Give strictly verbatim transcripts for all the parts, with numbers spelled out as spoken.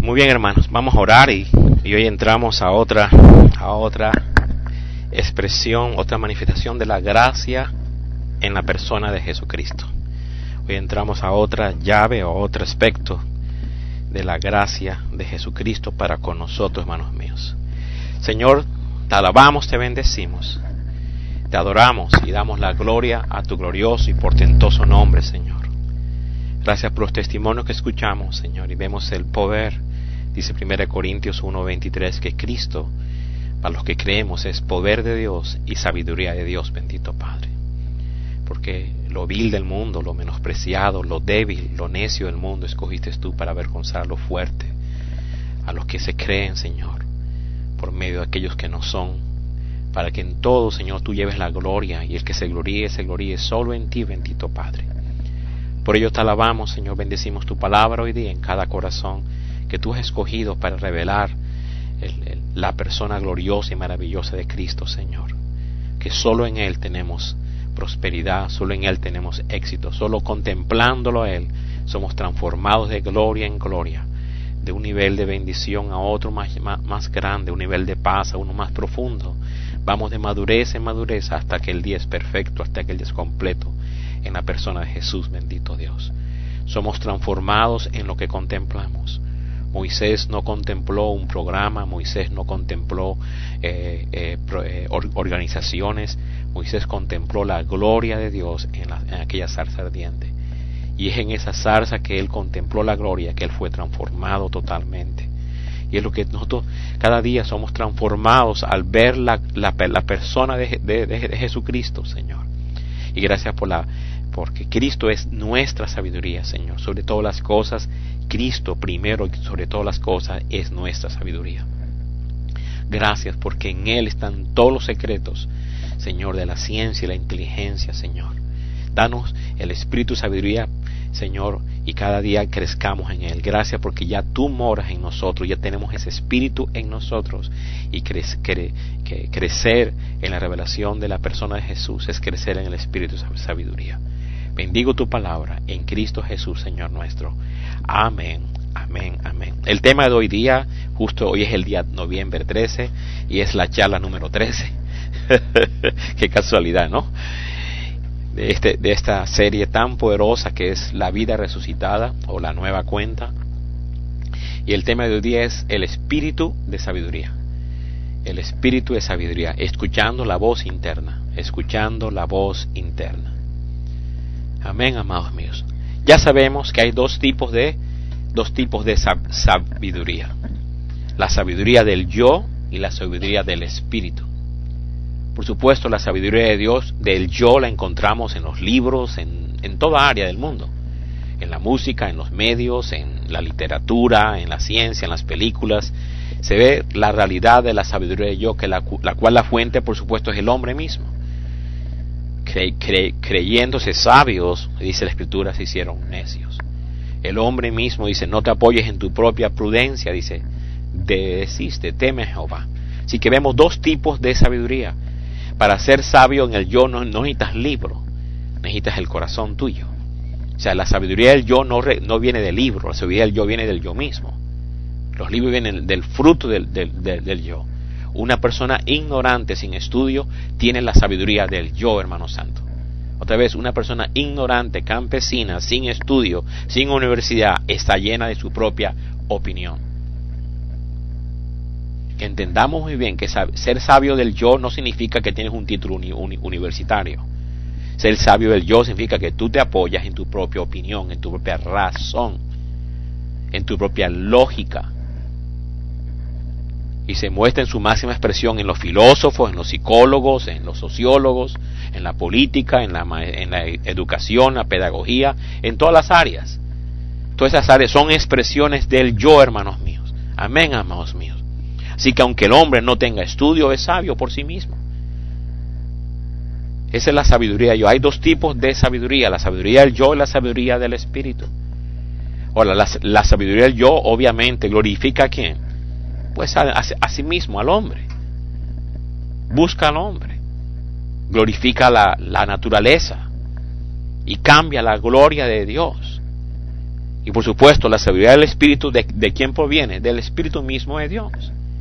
Muy bien, hermanos, vamos a orar y, y hoy entramos a otra, a otra expresión, otra manifestación de la gracia en la persona de Jesucristo. Hoy entramos a otra llave o otro aspecto de la gracia de Jesucristo para con nosotros, hermanos míos. Señor, te alabamos, te bendecimos, te adoramos y damos la gloria a tu glorioso y portentoso nombre, Señor. Gracias por los testimonios que escuchamos, Señor, y vemos el poder. Dice primera Corintios uno veintitrés que Cristo, para los que creemos, es poder de Dios y sabiduría de Dios, bendito Padre. Porque lo vil del mundo, lo menospreciado, lo débil, lo necio del mundo, escogiste tú para avergonzar lo fuerte, a los que se creen, Señor, por medio de aquellos que no son, para que en todo, Señor, tú lleves la gloria, y el que se gloríe, se gloríe solo en ti, bendito Padre. Por ello te alabamos, Señor, bendecimos tu palabra hoy día en cada corazón que tú has escogido para revelar el, el, la persona gloriosa y maravillosa de Cristo, Señor. Que solo en Él tenemos prosperidad, solo en Él tenemos éxito, solo contemplándolo a Él somos transformados de gloria en gloria, de un nivel de bendición a otro más, más, más grande, un nivel de paz a uno más profundo. Vamos de madurez en madurez hasta que el día es perfecto, hasta que el día es completo en la persona de Jesús, bendito Dios. Somos transformados en lo que contemplamos. Moisés no contempló un programa, Moisés no contempló eh, eh, pro, eh, organizaciones, Moisés contempló la gloria de Dios en, la, en aquella zarza ardiente. Y es en esa zarza que él contempló la gloria, que él fue transformado totalmente. Y es lo que nosotros cada día somos transformados al ver la, la, la persona de, de, de, de Jesucristo, Señor. Y gracias por la, porque Cristo es nuestra sabiduría, Señor. Sobre todas las cosas, Cristo primero y sobre todas las cosas es nuestra sabiduría. Gracias porque en Él están todos los secretos, Señor, de la ciencia y la inteligencia, Señor. Danos el espíritu de sabiduría, Señor, y cada día crezcamos en Él. Gracias porque ya tú moras en nosotros, ya tenemos ese espíritu en nosotros. Y cre- cre- que crecer en la revelación de la persona de Jesús es crecer en el espíritu de sabiduría. Bendigo tu palabra en Cristo Jesús, Señor nuestro. Amén, amén, amén. El tema de hoy día, justo hoy es el día noviembre trece y es la charla número trece. Qué casualidad, ¿no? De, este, de esta serie tan poderosa que es la vida resucitada o la nueva cuenta. Y el tema de hoy día es el espíritu de sabiduría. El espíritu de sabiduría, escuchando la voz interna, escuchando la voz interna. Amén, amados míos. Ya sabemos que hay dos tipos de dos tipos de sab- sabiduría. La sabiduría del yo y la sabiduría del espíritu. Por supuesto, la sabiduría de Dios del yo la encontramos en los libros, en, en toda área del mundo. En la música, en los medios, en la literatura, en la ciencia, en las películas. Se ve la realidad de la sabiduría de yo, que la, la cual la fuente, por supuesto, es el hombre mismo. Cre, cre, creyéndose sabios, dice la Escritura, se hicieron necios. El hombre mismo dice, no te apoyes en tu propia prudencia, dice, desiste, teme a Jehová. Así que vemos dos tipos de sabiduría. Para ser sabio en el yo no, no necesitas libro, necesitas el corazón tuyo. O sea, la sabiduría del yo no, re, no viene del libro, la sabiduría del yo viene del yo mismo. Los libros vienen del fruto del, del, del, del yo. Una persona ignorante, sin estudio, tiene la sabiduría del yo, hermano santo. Otra vez, una persona ignorante, campesina, sin estudio, sin universidad, está llena de su propia opinión. Que entendamos muy bien que ser sabio del yo no significa que tienes un título uni, uni, universitario. Ser sabio del yo significa que tú te apoyas en tu propia opinión, en tu propia razón, en tu propia lógica. Y se muestra en su máxima expresión en los filósofos, en los psicólogos, en los sociólogos, en la política, en la, en la educación, la pedagogía, en todas las áreas. Todas esas áreas son expresiones del yo, hermanos míos. Amén, amados míos. Así que aunque el hombre no tenga estudio, es sabio por sí mismo. Esa es la sabiduría del yo. Hay dos tipos de sabiduría, la sabiduría del yo y la sabiduría del espíritu. Ahora, la, la sabiduría del yo obviamente glorifica a quién. Pues a, a, a sí mismo, al hombre. Busca al hombre. Glorifica la, la naturaleza. Y cambia la gloria de Dios. Y por supuesto, la sabiduría del Espíritu, ¿de, de quién proviene? Del Espíritu mismo de Dios.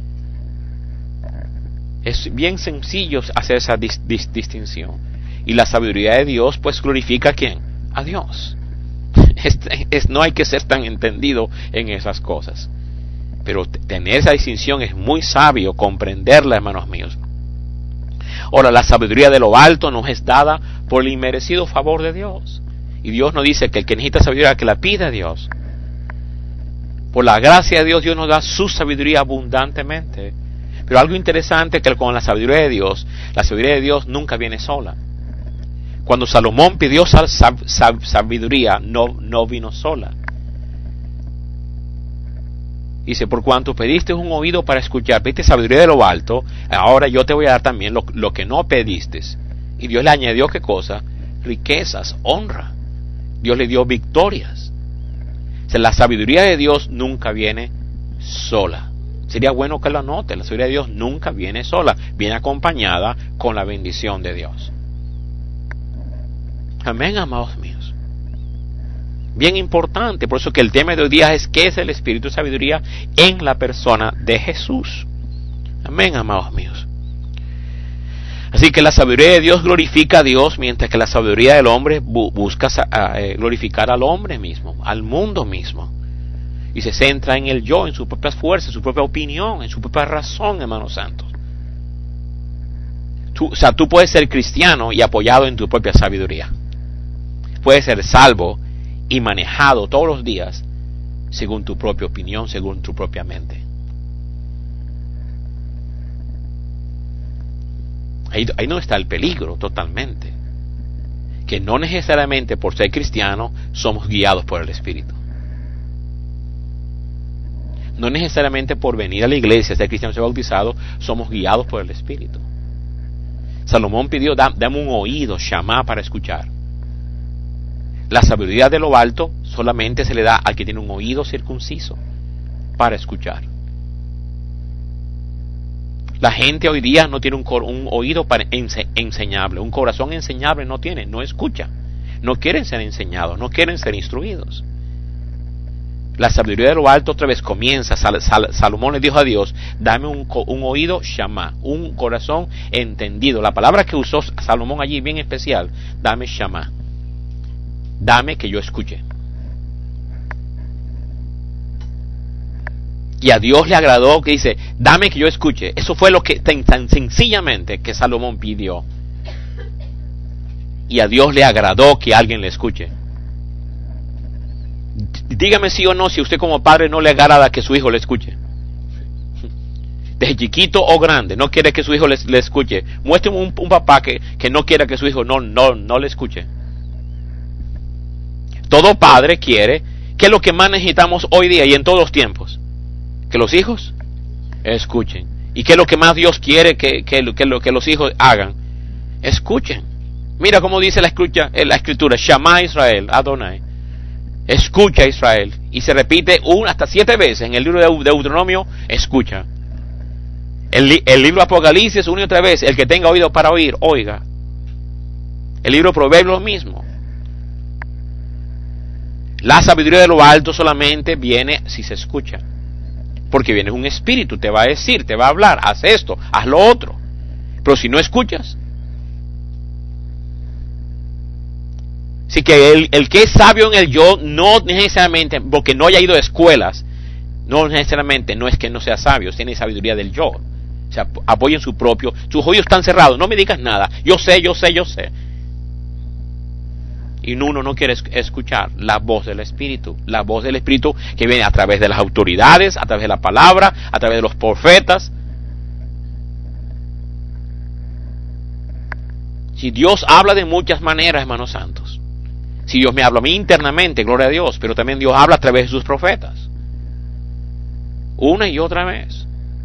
Es bien sencillo hacer esa dis, dis, distinción. Y la sabiduría de Dios, pues, glorifica ¿a quién? A Dios. Es, es, no hay que ser tan entendido en esas cosas. Pero tener esa distinción es muy sabio, comprenderla, hermanos míos. Ahora, la sabiduría de lo alto nos es dada por el inmerecido favor de Dios. Y Dios nos dice que el que necesita sabiduría, que la pida a Dios. Por la gracia de Dios, Dios nos da su sabiduría abundantemente. Pero algo interesante es que con la sabiduría de Dios, la sabiduría de Dios nunca viene sola. Cuando Salomón pidió sab, sab, sabiduría, no, no vino sola. Dice, por cuanto pediste un oído para escuchar, pediste sabiduría de lo alto, ahora yo te voy a dar también lo, lo que no pediste. Y Dios le añadió, ¿qué cosa? Riquezas, honra. Dios le dio victorias. O sea, la sabiduría de Dios nunca viene sola. Sería bueno que lo anote. La sabiduría de Dios nunca viene sola. Viene acompañada con la bendición de Dios. Amén, amados míos. Bien importante. Por eso que el tema de hoy día es ¿qué es el Espíritu de Sabiduría en la persona de Jesús? Amén, amados míos. Así que la sabiduría de Dios glorifica a Dios, mientras que la sabiduría del hombre bu- busca uh, glorificar al hombre mismo, al mundo mismo. Y se centra en el yo, en sus propias fuerzas, en su propia opinión, en su propia razón, hermanos santos. Tú, o sea, tú puedes ser cristiano y apoyado en tu propia sabiduría. Puedes ser salvo y manejado todos los días según tu propia opinión, según tu propia mente. Ahí, ahí no está el peligro totalmente. Que no necesariamente por ser cristiano somos guiados por el Espíritu. No necesariamente por venir a la iglesia, ser cristiano, ser bautizado, somos guiados por el Espíritu. Salomón pidió, dame un oído, shamá, para escuchar. La sabiduría de lo alto solamente se le da al que tiene un oído circunciso para escuchar. La gente hoy día no tiene un, cor, un oído para ense, enseñable, un corazón enseñable no tiene, no escucha, no quieren ser enseñados, no quieren ser instruidos. La sabiduría de lo alto otra vez comienza. Sal, Sal, Salomón le dijo a Dios, dame un, un oído shamá, un corazón entendido. La palabra que usó Salomón allí bien especial, dame shamá, dame que yo escuche. Y a Dios le agradó que dice, dame que yo escuche. Eso fue lo que tan, tan sencillamente que Salomón pidió. Y a Dios le agradó que alguien le escuche. Dígame sí o no si usted como padre no le agrada que su hijo le escuche. Desde chiquito o grande, no quiere que su hijo le, le escuche. Muéstrame un, un papá que, que no quiera que su hijo no, no, no le escuche. Todo padre quiere, que es lo que más necesitamos hoy día y en todos los tiempos, que los hijos escuchen. ¿Y qué es lo que más Dios quiere que, que, que, lo, que los hijos hagan? Escuchen. Mira cómo dice la, escucha, la escritura, Shama Israel, Adonai. Escucha Israel. Y se repite una hasta siete veces en el libro de Deuteronomio, escucha. El, el libro Apocalipsis una y otra vez, el que tenga oído para oír, oiga. El libro Proverbios lo mismo. La sabiduría de lo alto solamente viene si se escucha. Porque viene un espíritu, te va a decir, te va a hablar, haz esto, haz lo otro. Pero si no escuchas, así que el, el que es sabio en el yo, no necesariamente, porque no haya ido a escuelas, no necesariamente, no es que no sea sabio, tiene sabiduría del yo. O sea, apoya en su propio, sus oídos están cerrados, no me digas nada, yo sé, yo sé, yo sé. Y uno no quiere escuchar la voz del Espíritu, la voz del Espíritu que viene a través de las autoridades, a través de la palabra, a través de los profetas. Si Dios habla de muchas maneras, hermanos santos. Si Dios me habla a mí internamente, gloria a Dios, pero también Dios habla a través de sus profetas. Una y otra vez.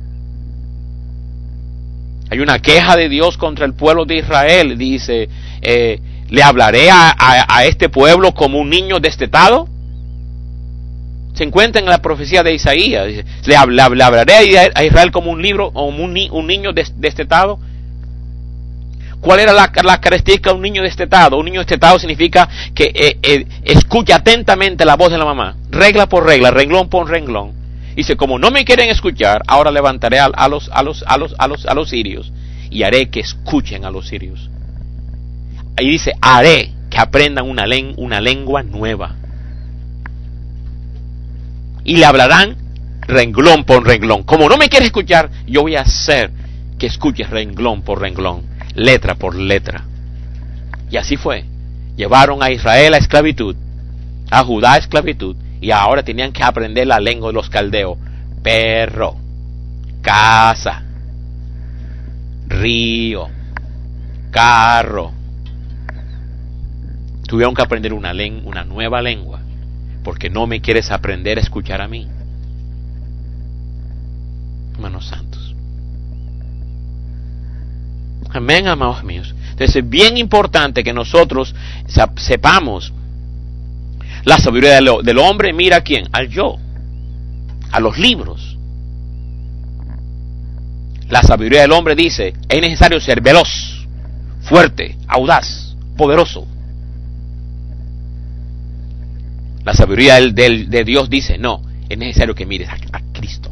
Hay una queja de Dios contra el pueblo de Israel, dice, eh, ¿le hablaré a, a, a este pueblo como un niño destetado? Se encuentra en la profecía de Isaías. Dice, ¿le, le, le hablaré a Israel como un libro o un, un niño destetado? ¿Cuál era la, la característica de un niño destetado? Un niño destetado significa que eh, eh, escucha atentamente la voz de la mamá, regla por regla, renglón por renglón. Dice, como no me quieren escuchar, ahora levantaré a, a los a los a los a los a los sirios y haré que escuchen a los sirios. Ahí dice, haré que aprendan una, len, una lengua nueva. Y le hablarán renglón por renglón. Como no me quieres escuchar, yo voy a hacer que escuches renglón por renglón, letra por letra. Y así fue. Llevaron a Israel a esclavitud, a Judá a esclavitud, y ahora tenían que aprender la lengua de los caldeos. Perro, casa, río, carro. Tuvieron que aprender una, len- una nueva lengua, porque no me quieres aprender a escuchar a mí. Hermanos santos. Amén, amados míos. Entonces es bien importante que nosotros sepamos la sabiduría del, del hombre. Mira a quién, al yo, a los libros. La sabiduría del hombre dice, es necesario ser veloz, fuerte, audaz, poderoso. La sabiduría del, del, de Dios dice, no, es necesario que mires a, a Cristo.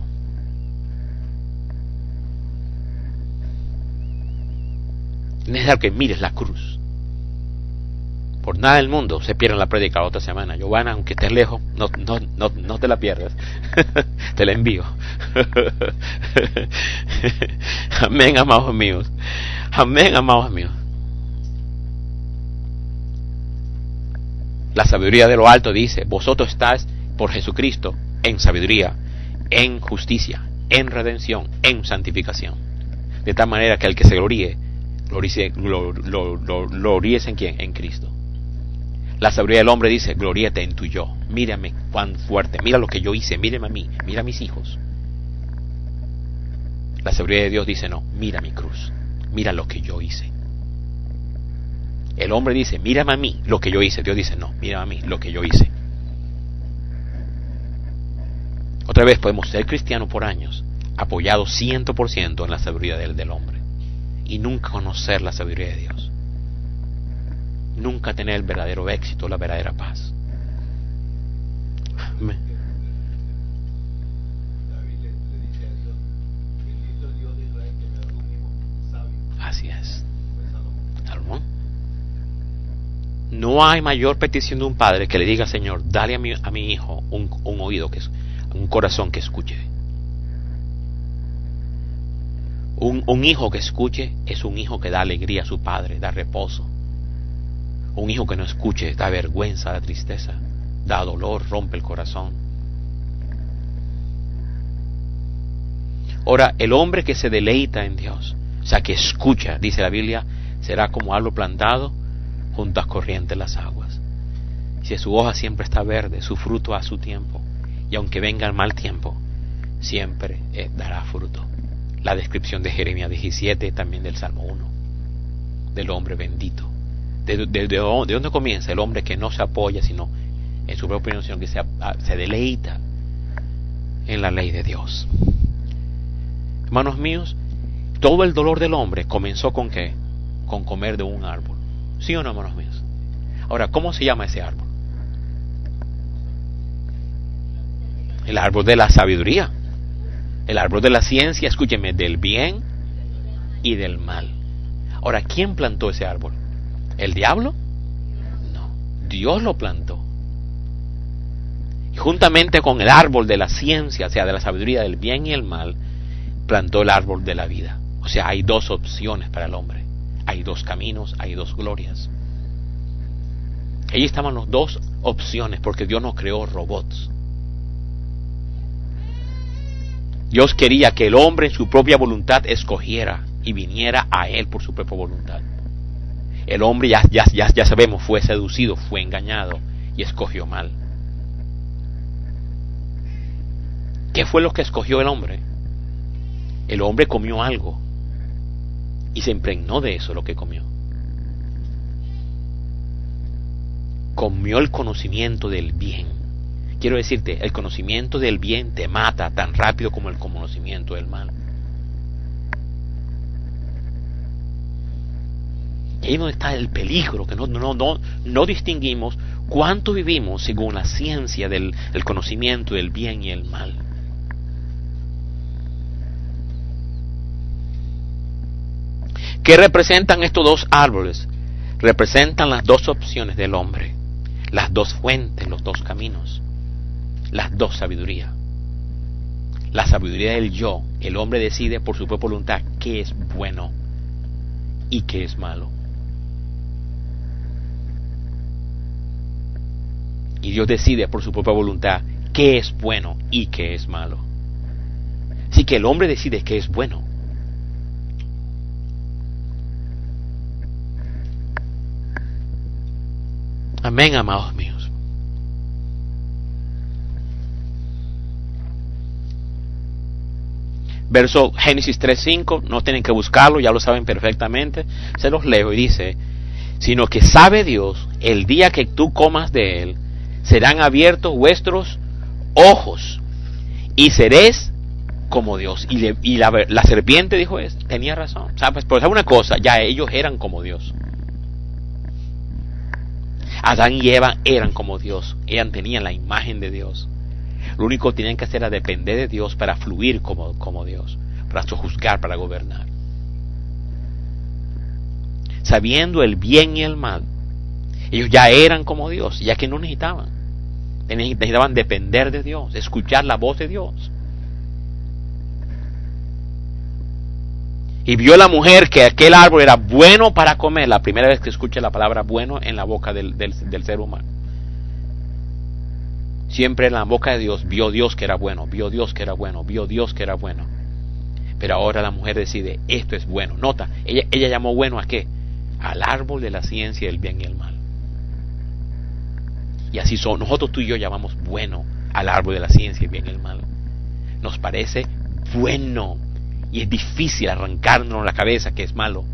Es necesario que mires la cruz. Por nada del mundo se pierde la prédica la otra semana. Giovanna, aunque estés lejos, no, no, no, no te la pierdas. Te la envío. Amén, amados míos. Amén, amados míos. La sabiduría de lo alto dice, vosotros estáis por Jesucristo en sabiduría, en justicia, en redención, en santificación. De tal manera que el que se gloríe, gloríese, glor, glor, glor, gloríese en quién, en Cristo. La sabiduría del hombre dice, gloríate en tu yo. Mírame cuán fuerte, mira lo que yo hice, mírame a mí, mira a mis hijos. La sabiduría de Dios dice, no, mira mi cruz, mira lo que yo hice. El hombre dice, mírame a mí lo que yo hice. Dios dice, no, mírame a mí lo que yo hice. Otra vez, podemos ser cristianos por años, apoyados cien por ciento en la sabiduría del, del hombre, y nunca conocer la sabiduría de Dios. Nunca tener el verdadero éxito, la verdadera paz. Amén. Así es. Salomón. No hay mayor petición de un padre que le diga, Señor, dale a mi, a mi hijo un, un oído, que es, un corazón que escuche. Un, un hijo que escuche es un hijo que da alegría a su padre, da reposo. Un hijo que no escuche da vergüenza, da tristeza, da dolor, rompe el corazón. Ahora, el hombre que se deleita en Dios, o sea, que escucha, dice la Biblia, será como árbol plantado junto a corrientes de las aguas. Si su hoja siempre está verde, su fruto a su tiempo, y aunque venga el mal tiempo, siempre eh, dará fruto. La descripción de Jeremías diecisiete, también del Salmo uno, del hombre bendito. De, de, de, de dónde comienza el hombre que no se apoya sino en su propia opinión, sino que se, se deleita en la ley de Dios. Hermanos míos, todo el dolor del hombre comenzó con ¿qué? Con comer de un árbol. ¿Sí o no, hermanos míos? Ahora, ¿cómo se llama ese árbol? El árbol de la sabiduría, el árbol de la ciencia, escúcheme, del bien y del mal. Ahora, ¿quién plantó ese árbol? ¿El diablo? No, Dios lo plantó. Y juntamente con el árbol de la ciencia, o sea, de la sabiduría del bien y el mal, plantó el árbol de la vida. O sea, hay dos opciones para el hombre. Hay dos caminos, hay dos glorias. Allí estaban las dos opciones, porque Dios no creó robots. Dios quería que el hombre en su propia voluntad escogiera y viniera a Él por su propia voluntad. El hombre, ya, ya, ya, ya sabemos, fue seducido, fue engañado y escogió mal. ¿Qué fue lo que escogió el hombre? El hombre comió algo y se impregnó de eso, lo que comió. Comió el conocimiento del bien. Quiero decirte, el conocimiento del bien te mata tan rápido como el conocimiento del mal. Y ahí es donde está el peligro, que no, no, no, no distinguimos cuánto vivimos según la ciencia del el conocimiento del bien y el mal. ¿Qué representan estos dos árboles? Representan las dos opciones del hombre, las dos fuentes, los dos caminos, las dos sabidurías. La sabiduría del yo, el hombre decide por su propia voluntad qué es bueno y qué es malo. Y Dios decide por su propia voluntad qué es bueno y qué es malo. Así que el hombre decide qué es bueno. Amén, amados míos. Verso Génesis tres cinco, no tienen que buscarlo, ya lo saben perfectamente. Se los leo y dice: sino que sabe Dios, el día que tú comas de él, serán abiertos vuestros ojos y seréis como Dios. Y, le, y la, la serpiente dijo eso, tenía razón. ¿Sabes? Pero ¿sabes una cosa? Ya ellos eran como Dios. Adán y Eva eran como Dios. Ellos tenían la imagen de Dios. Lo único que tenían que hacer era depender de Dios para fluir como, como Dios, para sojuzgar, para gobernar. Sabiendo el bien y el mal, ellos ya eran como Dios, ya que no necesitaban. Necesitaban depender de Dios, escuchar la voz de Dios. Y vio la mujer que aquel árbol era bueno para comer. La primera vez que escucha la palabra bueno en la boca del, del, del ser humano. Siempre en la boca de Dios, vio Dios que era bueno, vio Dios que era bueno, vio Dios que era bueno. Pero ahora la mujer decide, esto es bueno. Nota, ella, ella llamó bueno ¿a qué? Al árbol de la ciencia del bien y el mal. Y así son, nosotros tú y yo llamamos bueno al árbol de la ciencia del bien y el mal. Nos parece bueno. Y es difícil arrancarnos la cabeza que es malo.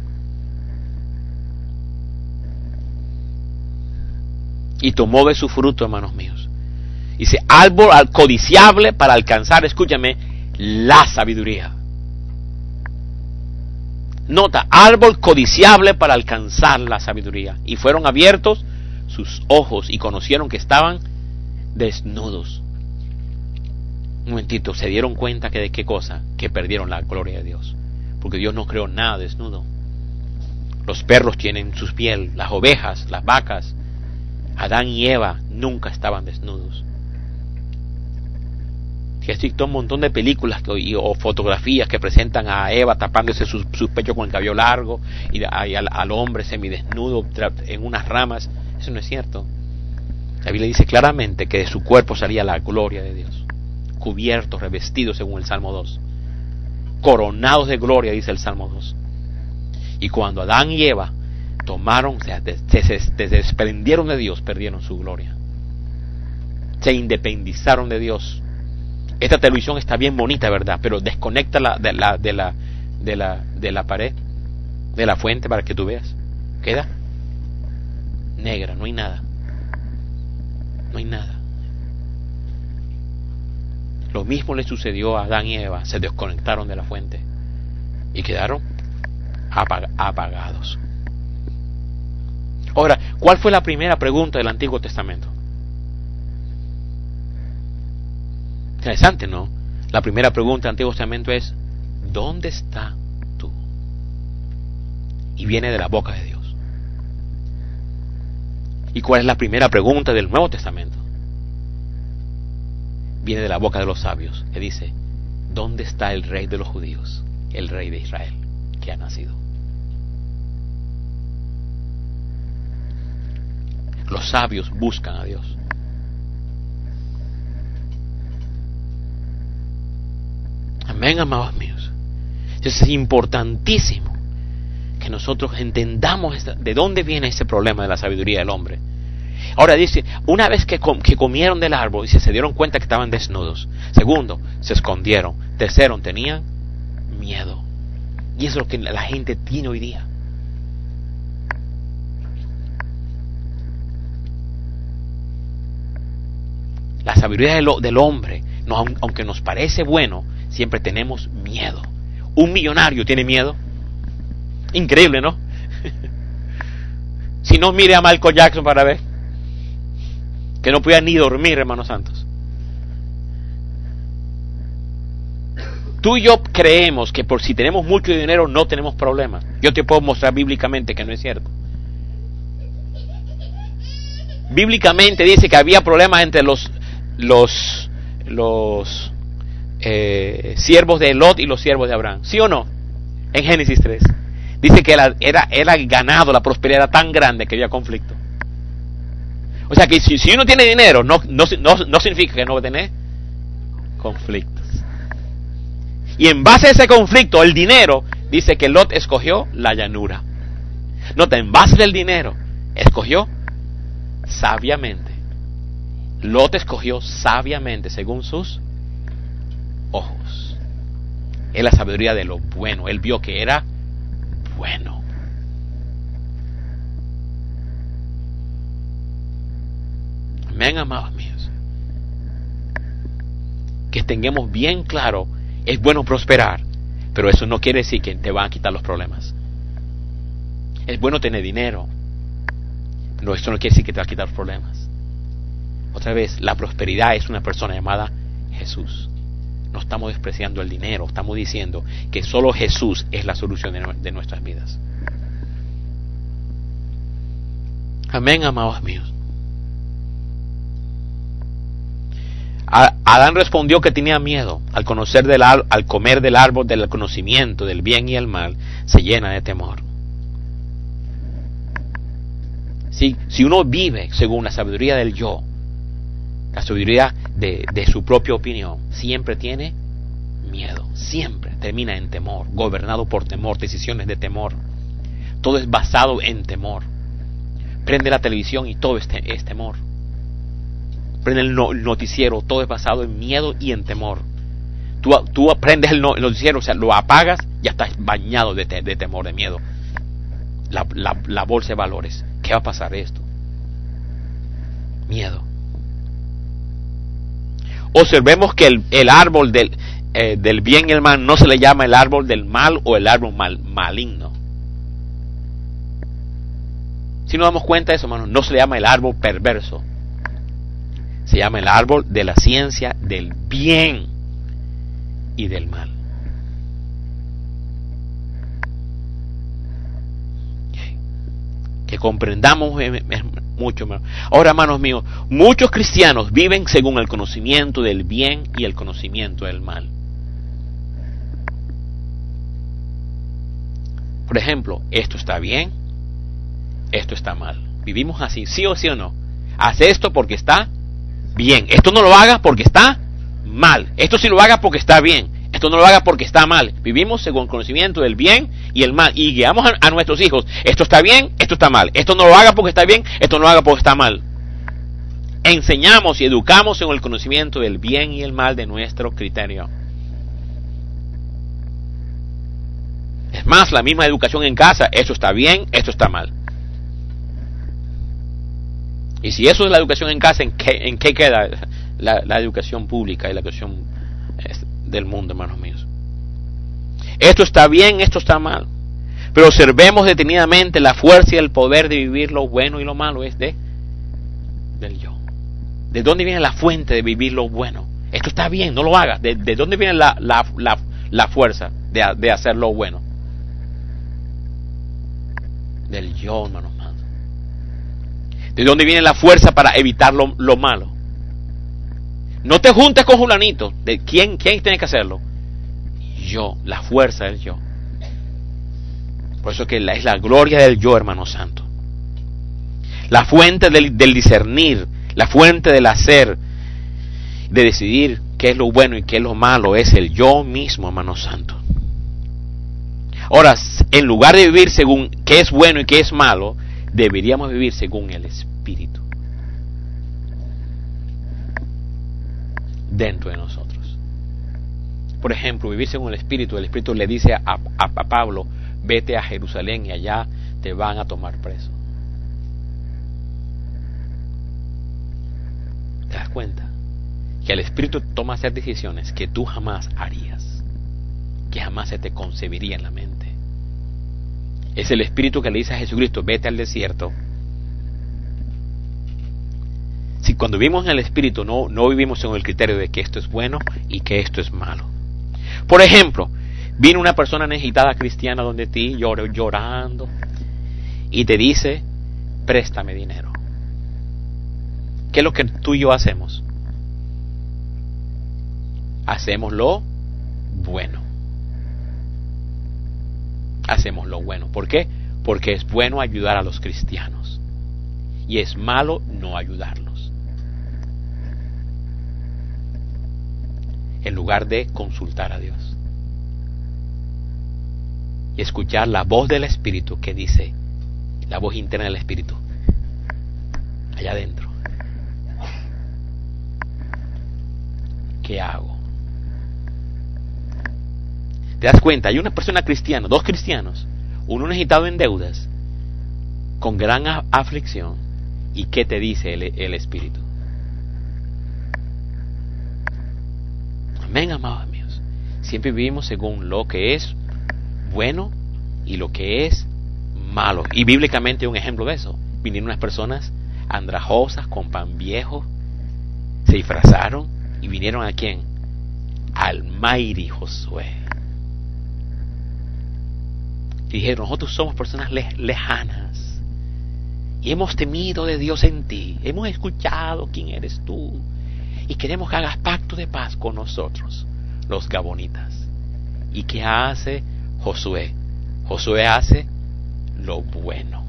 Y tomó de su fruto, hermanos míos. Dice, árbol codiciable para alcanzar, escúchame, la sabiduría. Nota, árbol codiciable para alcanzar la sabiduría. Y fueron abiertos sus ojos y conocieron que estaban desnudos. Un momentito, se dieron cuenta que de qué cosa, que perdieron la gloria de Dios, porque Dios no creó nada desnudo. Los perros tienen su piel, las ovejas, las vacas. Adán y Eva nunca estaban desnudos. Si existe un montón de películas que, o fotografías que presentan a Eva tapándose sus su pechos con el cabello largo y, y al, al hombre semidesnudo en unas ramas. Eso no es cierto. La Biblia dice claramente que de su cuerpo salía la gloria de Dios, cubiertos, revestidos, según el Salmo dos, coronados de gloria, dice el Salmo dos. Y cuando Adán y Eva tomaron, o sea, se, se, se desprendieron de Dios, perdieron su gloria, se independizaron de Dios. Esta televisión está bien bonita, ¿verdad? Pero desconecta la, de, la, de, la, de, la, de la pared, de la fuente, para que tú veas. Queda negra, no hay nada, no hay nada. Lo mismo le sucedió a Adán y Eva, se desconectaron de la fuente y quedaron apag- apagados. Ahora, ¿cuál fue la primera pregunta del Antiguo Testamento? Interesante, ¿no? La primera pregunta del Antiguo Testamento es, ¿dónde está tú? Y viene de la boca de Dios. ¿Y cuál es la primera pregunta del Nuevo Testamento? Viene de la boca de los sabios, que dice, ¿dónde está el rey de los judíos? El rey de Israel, que ha nacido. Los sabios buscan a Dios. Amén, amados míos. Entonces es importantísimo que nosotros entendamos esta, de dónde viene ese problema de la sabiduría del hombre. Ahora dice, una vez que, com- que comieron del árbol, dice, se dieron cuenta que estaban desnudos. Segundo, se escondieron. Tercero, tenían miedo. Y eso es lo que la gente tiene hoy día. La sabiduría del, del hombre, no, aunque nos parece bueno, siempre tenemos miedo. Un millonario tiene miedo. Increíble, ¿no? Si no, mire a Michael Jackson para ver. Que no podía ni dormir, hermanos santos. Tú y yo creemos que por si tenemos mucho dinero no tenemos problemas. Yo te puedo mostrar bíblicamente que no es cierto. Bíblicamente dice que había problemas entre los los los eh, siervos de Lot y los siervos de Abraham. ¿Sí o no? En Génesis tres. Dice que era, era, era ganado, la prosperidad era tan grande que había conflicto. O sea que si, si uno tiene dinero, no, no, no, no significa que no va a tener conflictos. Y en base a ese conflicto, el dinero, dice que Lot escogió la llanura. Nota, en base del dinero, escogió sabiamente. Lot escogió sabiamente según sus ojos. Es la sabiduría de lo bueno. Él vio que era bueno. Amén, amados míos. Que tengamos bien claro, es bueno prosperar, pero eso no quiere decir que te van a quitar los problemas. Es bueno tener dinero, pero eso no quiere decir que te va a quitar los problemas. Otra vez, la prosperidad es una persona llamada Jesús. No estamos despreciando el dinero, estamos diciendo que solo Jesús es la solución de, de nuestras vidas. Amén, amados míos. Adán respondió que tenía miedo. Al conocer del al comer del árbol del conocimiento del bien y el mal, se llena de temor. Si, si uno vive según la sabiduría del yo, la sabiduría de, de su propia opinión, siempre tiene miedo, siempre termina en temor, gobernado por temor, decisiones de temor. Todo es basado en temor. Prende la televisión y todo es, te, es temor. Prende el, no, el noticiero, todo es basado en miedo y en temor. Tú, tú aprendes el, no, el noticiero, o sea, lo apagas, ya estás bañado de, te, de temor, de miedo. La, la, la bolsa de valores, ¿qué va a pasar esto? Miedo. Observemos que el, el árbol del, eh, del bien y el mal no se le llama el árbol del mal o el árbol mal, maligno. Si nos damos cuenta de eso, hermano, no se le llama el árbol perverso. Se llama el árbol de la ciencia del bien y del mal. Que comprendamos mucho, hermano. Ahora, hermanos míos, muchos cristianos viven según el conocimiento del bien y el conocimiento del mal. Por ejemplo, esto está bien, esto está mal. Vivimos así, sí o sí o no. Haz esto porque está bien. Esto no lo hagas porque está mal. Esto sí lo hagas porque está bien. Esto no lo hagas porque está mal. Vivimos según el conocimiento del bien y el mal. Y guiamos a, a nuestros hijos. Esto está bien, esto está mal. Esto no lo hagas porque está bien, esto no lo hagas porque está mal. Enseñamos y educamos según el conocimiento del bien y el mal de nuestro criterio. Es más, la misma educación en casa. Esto está bien, esto está mal. Y si eso es la educación en casa, ¿en qué, en qué queda la, la educación pública y la educación del mundo, hermanos míos? Esto está bien, esto está mal. Pero observemos detenidamente la fuerza y el poder de vivir lo bueno y lo malo es de del yo. ¿De dónde viene la fuente de vivir lo bueno? Esto está bien, no lo hagas. ¿De, de dónde viene la, la, la, la fuerza de, de hacer lo bueno? Del yo, hermanos. ¿De dónde viene la fuerza para evitar lo, lo malo? No te juntes con fulanito. ¿De quién, quién tiene que hacerlo? Yo, la fuerza del yo. Por eso que la, es la gloria del yo, hermano santo. La fuente del, del discernir, la fuente del hacer, de decidir qué es lo bueno y qué es lo malo, es el yo mismo, hermano santo. Ahora, en lugar de vivir según qué es bueno y qué es malo, deberíamos vivir según el Espíritu dentro de nosotros. Por ejemplo, vivir según el Espíritu. El Espíritu le dice a, a, a Pablo: vete a Jerusalén y allá te van a tomar preso. ¿Te das cuenta? Que el Espíritu toma hacer decisiones que tú jamás harías, que jamás se te concebiría en la mente. Es el Espíritu que le dice a Jesucristo: vete al desierto Si cuando vivimos en el Espíritu no, no vivimos en el criterio de que esto es bueno y que esto es malo. Por ejemplo, viene una persona necesitada cristiana donde ti llor, llorando y te dice, préstame dinero. ¿Qué es lo que tú y yo hacemos? Hacemos lo bueno. Hacemos lo bueno. ¿Por qué? Porque es bueno ayudar a los cristianos. Y es malo no ayudarlos. En lugar de consultar a Dios. Y escuchar la voz del Espíritu que dice, la voz interna del Espíritu, allá adentro. ¿Qué hago? ¿Te das cuenta? Hay una persona cristiana, dos cristianos, uno necesitado en deudas, con gran aflicción. ¿Y qué te dice el, el Espíritu? Amén, amados míos. Siempre vivimos según lo que es bueno y lo que es malo. Y bíblicamente un ejemplo de eso. Vinieron unas personas andrajosas con pan viejo, se disfrazaron y vinieron a quién? Al mighty Josué. Y dijeron, nosotros somos personas le- lejanas y hemos temido de Dios en ti, hemos escuchado quién eres tú y queremos que hagas pacto de paz con nosotros, los gabonitas. ¿Y qué hace Josué? Josué hace lo bueno.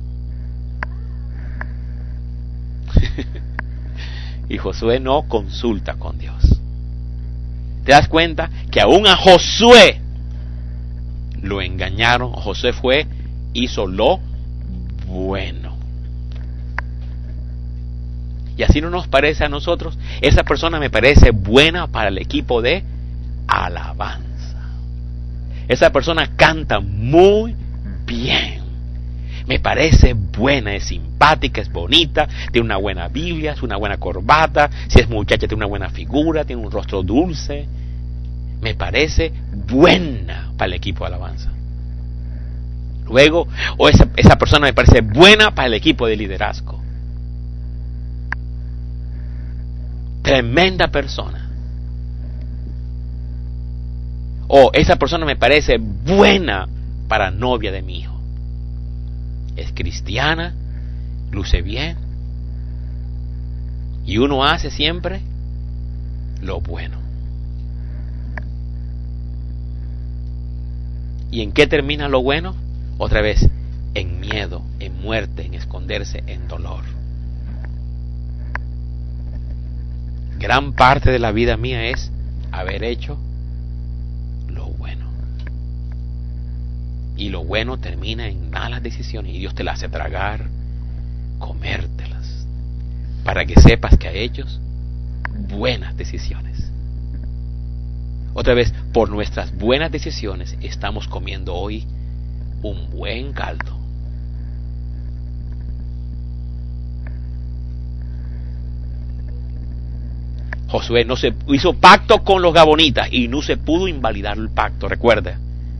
Y Josué no consulta con Dios. ¿Te das cuenta? Que aún a Josué lo engañaron. Josué fue, hizo lo bueno. Y así no nos parece a nosotros. Esa persona me parece buena para el equipo de alabanza. Esa persona canta muy bien. Me parece buena, es simpática, es bonita, tiene una buena Biblia, es una buena corbata, si es muchacha tiene una buena figura, tiene un rostro dulce. Me parece buena para el equipo de alabanza. Luego, o esa, esa persona me parece buena para el equipo de liderazgo. Tremenda persona. O esa persona me parece buena para novia de mi hijo. Es cristiana, luce bien, y uno hace siempre lo bueno. ¿Y en qué termina lo bueno? Otra vez, en miedo, en muerte, en esconderse, en dolor. Gran parte de la vida mía es haber hecho lo bueno. Y lo bueno termina en malas decisiones y Dios te las hace tragar, comértelas, para que sepas que has hecho buenas decisiones. Otra vez, por nuestras buenas decisiones estamos comiendo hoy un buen caldo. Josué no se hizo pacto con los gabonitas y no se pudo invalidar el pacto, recuerda.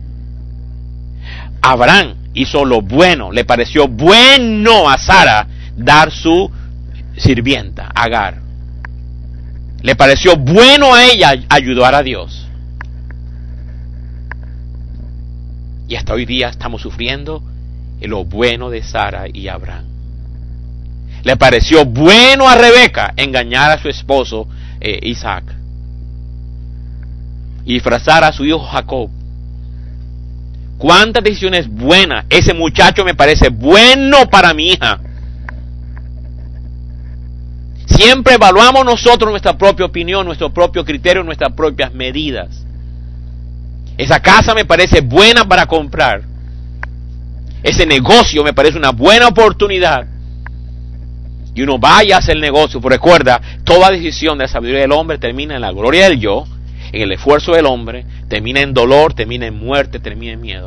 Abraham hizo lo bueno, le pareció bueno a Sara dar su sirvienta, Agar. Le pareció bueno a ella ayudar a Dios. Y hasta hoy día estamos sufriendo lo bueno de Sara y Abraham. Le pareció bueno a Rebeca engañar a su esposo eh, Isaac y disfrazar a su hijo Jacob. ¿Cuántas decisiones buenas? Ese muchacho me parece bueno para mi hija. Siempre evaluamos nosotros nuestra propia opinión, nuestro propio criterio, nuestras propias medidas. Esa casa me parece buena para comprar. Ese negocio me parece una buena oportunidad. Y uno va y hace el negocio. Pero recuerda, toda decisión de la sabiduría del hombre termina en la gloria del yo, en el esfuerzo del hombre, termina en dolor, termina en muerte, termina en miedo.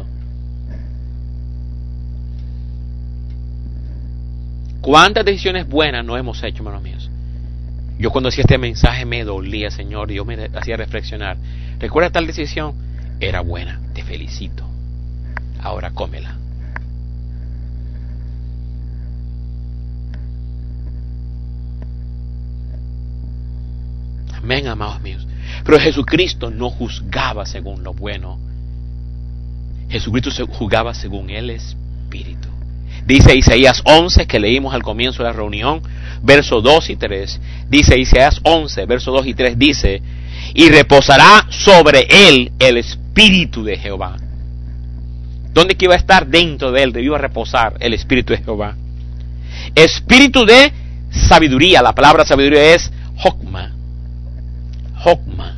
¿Cuántas decisiones buenas no hemos hecho, hermanos míos? Yo cuando hacía este mensaje me dolía, Señor, y yo me hacía reflexionar. ¿Recuerda tal decisión? Era buena, te felicito. Ahora cómela. Amén, amados míos. Pero Jesucristo no juzgaba según lo bueno. Jesucristo se juzgaba según el Espíritu. Dice Isaías once, que leímos al comienzo de la reunión, versos dos y tres. Dice Isaías once, versos dos y tres, dice: y reposará sobre él el Espíritu de Jehová. ¿Dónde que iba a estar? Dentro de él, iba a reposar el Espíritu de Jehová. Espíritu de sabiduría. La palabra sabiduría es Jokma. Jokma.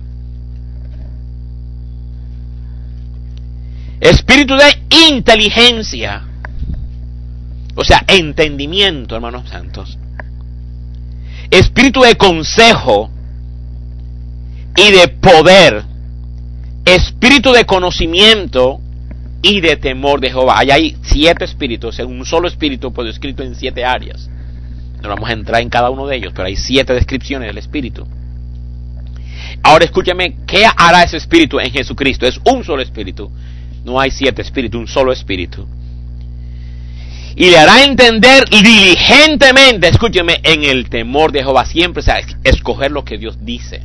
Espíritu de inteligencia. O sea, entendimiento, hermanos santos. Espíritu de consejo y de poder. Espíritu de conocimiento y de temor de Jehová. Allá hay siete espíritus, un solo espíritu, pues descrito en siete áreas. No vamos a entrar en cada uno de ellos, pero hay siete descripciones del espíritu. Ahora escúchame, ¿qué hará ese espíritu en Jesucristo? Es un solo espíritu. No hay siete espíritus, un solo espíritu. Y le hará entender diligentemente, escúcheme, en el temor de Jehová. Siempre, o sea, escoger lo que Dios dice.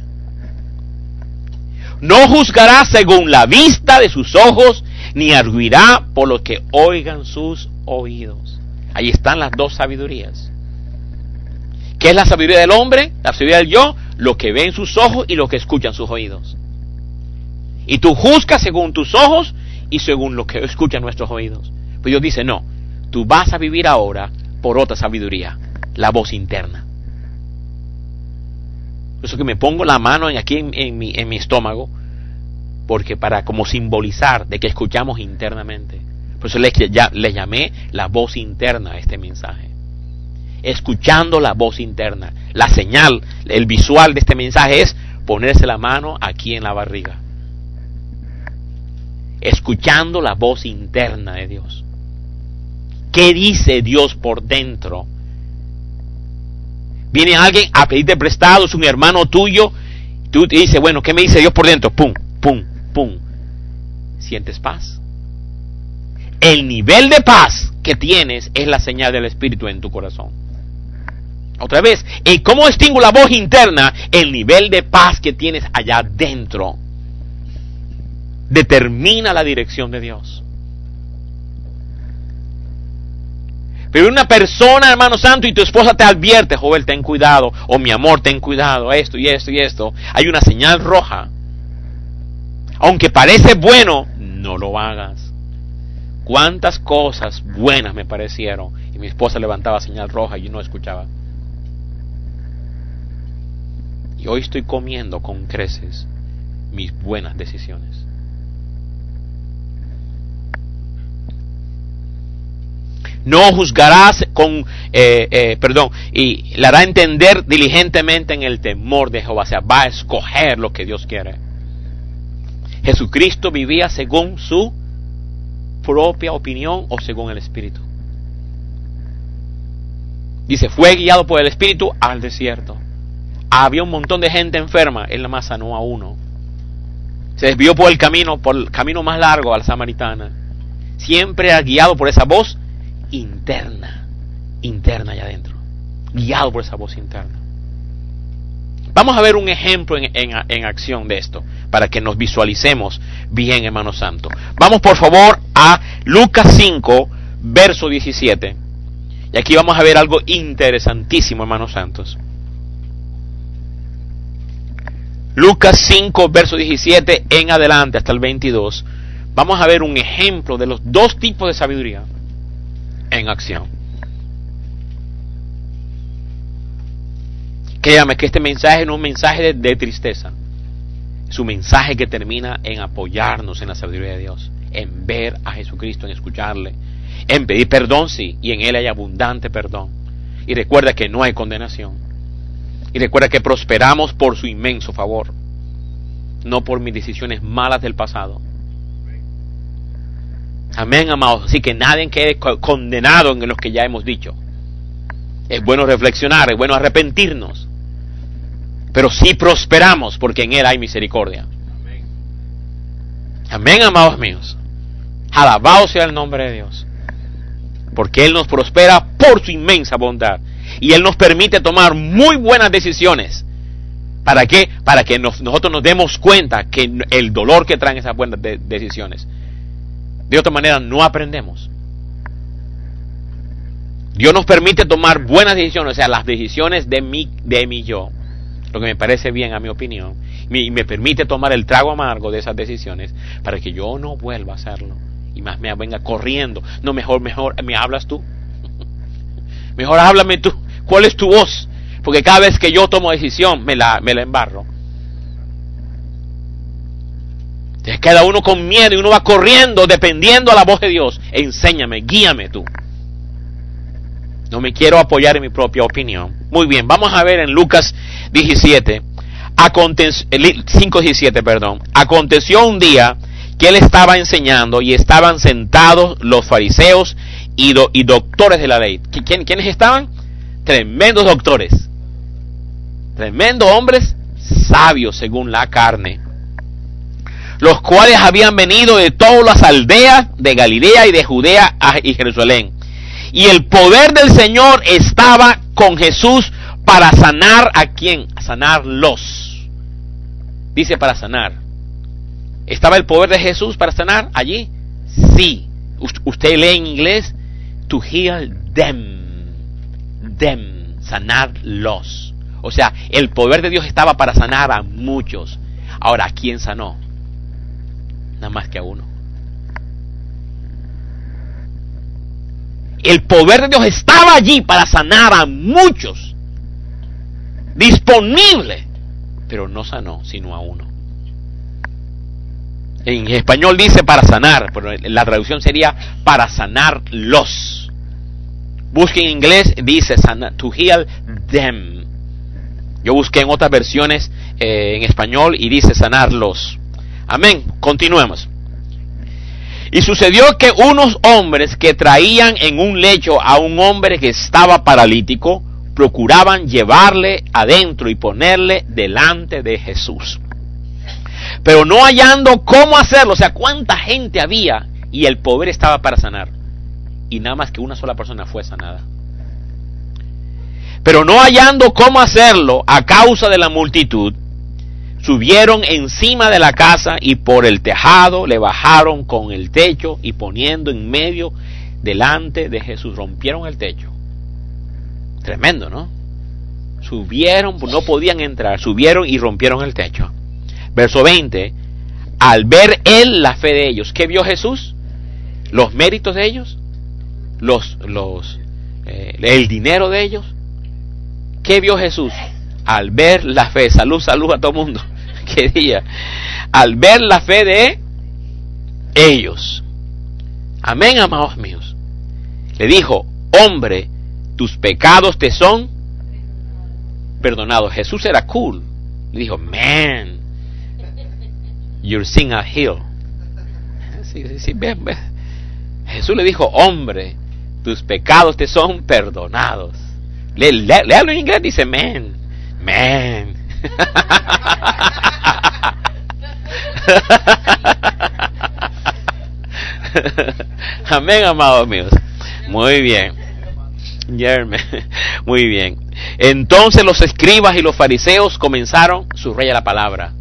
No juzgará según la vista de sus ojos, ni arguirá por lo que oigan sus oídos. Ahí están las dos sabidurías. ¿Qué es la sabiduría del hombre? La sabiduría del yo, lo que ven sus ojos y lo que escuchan sus oídos. Y tú juzgas según tus ojos y según lo que escuchan nuestros oídos. Pues Dios dice, no, tú vas a vivir ahora por otra sabiduría, la voz interna. Por eso que me pongo la mano aquí en, en, mi, en mi estómago, porque para como simbolizar de que escuchamos internamente. Por eso le, ya, le llamé la voz interna a este mensaje. Escuchando la voz interna. La señal, el visual de este mensaje es ponerse la mano aquí en la barriga. Escuchando la voz interna de Dios. ¿Qué dice Dios por dentro? Viene alguien a pedirte prestado, es un hermano tuyo, tú te dices, bueno, ¿qué me dice Dios por dentro? Pum, pum, pum. ¿Sientes paz? El nivel de paz que tienes es la señal del Espíritu en tu corazón. Otra vez, ¿y cómo distingo la voz interna? El nivel de paz que tienes allá dentro determina la dirección de Dios. Pero una persona, hermano santo, y tu esposa te advierte, joven, ten cuidado, o mi amor, ten cuidado, esto y esto y esto, hay una señal roja. Aunque parece bueno, no lo hagas. Cuántas cosas buenas me parecieron, y mi esposa levantaba señal roja y yo no escuchaba. Y hoy estoy comiendo con creces mis buenas decisiones. No juzgarás con, eh, eh, perdón, y le hará entender diligentemente en el temor de Jehová. O sea, va a escoger lo que Dios quiere. Jesucristo vivía según su propia opinión o según el Espíritu. Dice, fue guiado por el Espíritu al desierto. Había un montón de gente enferma, él nada más sanó a uno. Se desvió por el camino, por el camino más largo a la samaritana. Siempre era guiado por esa voz interna, interna allá adentro, guiado por esa voz interna. Vamos a ver un ejemplo en, en, en acción de esto, para que nos visualicemos bien, hermano santo. Vamos por favor a Lucas cinco, verso diecisiete. Y aquí vamos a ver algo interesantísimo, hermanos santos. Lucas cinco, verso diecisiete en adelante hasta el veintidós. Vamos a ver un ejemplo de los dos tipos de sabiduría en acción. Créame que este mensaje no es un mensaje de, de tristeza. Es un mensaje que termina en apoyarnos en la sabiduría de Dios, en ver a Jesucristo, en escucharle, en pedir perdón, sí, y en Él hay abundante perdón. Y recuerda que no hay condenación. Y recuerda que prosperamos por su inmenso favor, no por mis decisiones malas del pasado. Amén, amados. Así que nadie quede condenado en lo que ya hemos dicho. Es bueno reflexionar, es bueno arrepentirnos. Pero sí prosperamos porque en Él hay misericordia. Amén, Amén, amados míos. Alabado sea el nombre de Dios. Porque Él nos prospera por su inmensa bondad. Y Él nos permite tomar muy buenas decisiones. ¿Para qué? Para que nos, nosotros nos demos cuenta que el dolor que traen esas buenas de, decisiones. De otra manera no aprendemos. Dios nos permite tomar buenas decisiones, o sea, las decisiones de mi, de mi yo, lo que me parece bien a mi opinión, y me permite tomar el trago amargo de esas decisiones para que yo no vuelva a hacerlo y más me venga corriendo. No, mejor, mejor, ¿me hablas tú? Mejor háblame tú. ¿Cuál es tu voz? Porque cada vez que yo tomo decisión me la, me la embarro. Entonces queda uno con miedo y uno va corriendo dependiendo a la voz de Dios. Enséñame, guíame tú. No me quiero apoyar en mi propia opinión. Muy bien, vamos a ver en Lucas diecisiete, cinco diecisiete, perdón. Aconteció un día que él estaba enseñando y estaban sentados los fariseos y, do, y doctores de la ley. ¿Quién, ¿Quiénes estaban? Tremendos doctores. Tremendos hombres sabios según la carne. Los cuales habían venido de todas las aldeas de Galilea y de Judea y Jerusalén. Y el poder del Señor estaba con Jesús para sanar a quién, a sanarlos. Dice para sanar. ¿Estaba el poder de Jesús para sanar allí? Sí. Usted lee en inglés, to heal them, them, sanarlos. O sea, el poder de Dios estaba para sanar a muchos. Ahora, ¿a quién sanó? Nada más que a uno. El poder de Dios estaba allí para sanar a muchos. Disponible. Pero no sanó, sino a uno. En español dice para sanar, pero la traducción sería para sanarlos. Busque en inglés, dice to heal them. Yo busqué en otras versiones eh, en español y dice sanarlos. Amén. Continuemos. Y sucedió que unos hombres que traían en un lecho a un hombre que estaba paralítico, procuraban llevarle adentro y ponerle delante de Jesús. Pero no hallando cómo hacerlo, o sea, cuánta gente había y el poder estaba para sanar. Y nada más que una sola persona fue sanada. Pero no hallando cómo hacerlo a causa de la multitud, subieron encima de la casa y por el tejado le bajaron con el techo y poniendo en medio delante de Jesús. Rompieron el techo. Tremendo, ¿no? Subieron, no podían entrar, subieron y rompieron el techo. Verso veinte. Al ver él la fe de ellos, ¿qué vio Jesús? Los méritos de ellos, los, los, eh, el dinero de ellos. ¿Qué vio Jesús? Al ver la fe, salud, salud a todo mundo. ¿Qué día? Al ver la fe de ellos. Amén, amados míos. Le dijo, hombre, tus pecados te son perdonados. Jesús era cool. Le dijo, man, your sin are healed. Sí, sí, sí, ven, ven. Jesús le dijo, hombre, tus pecados te son perdonados. Le, le, le hablo en inglés, dice, man, man. Amén, amados míos. Muy bien. Muy bien. Entonces los escribas y los fariseos comenzaron, subraya la palabra,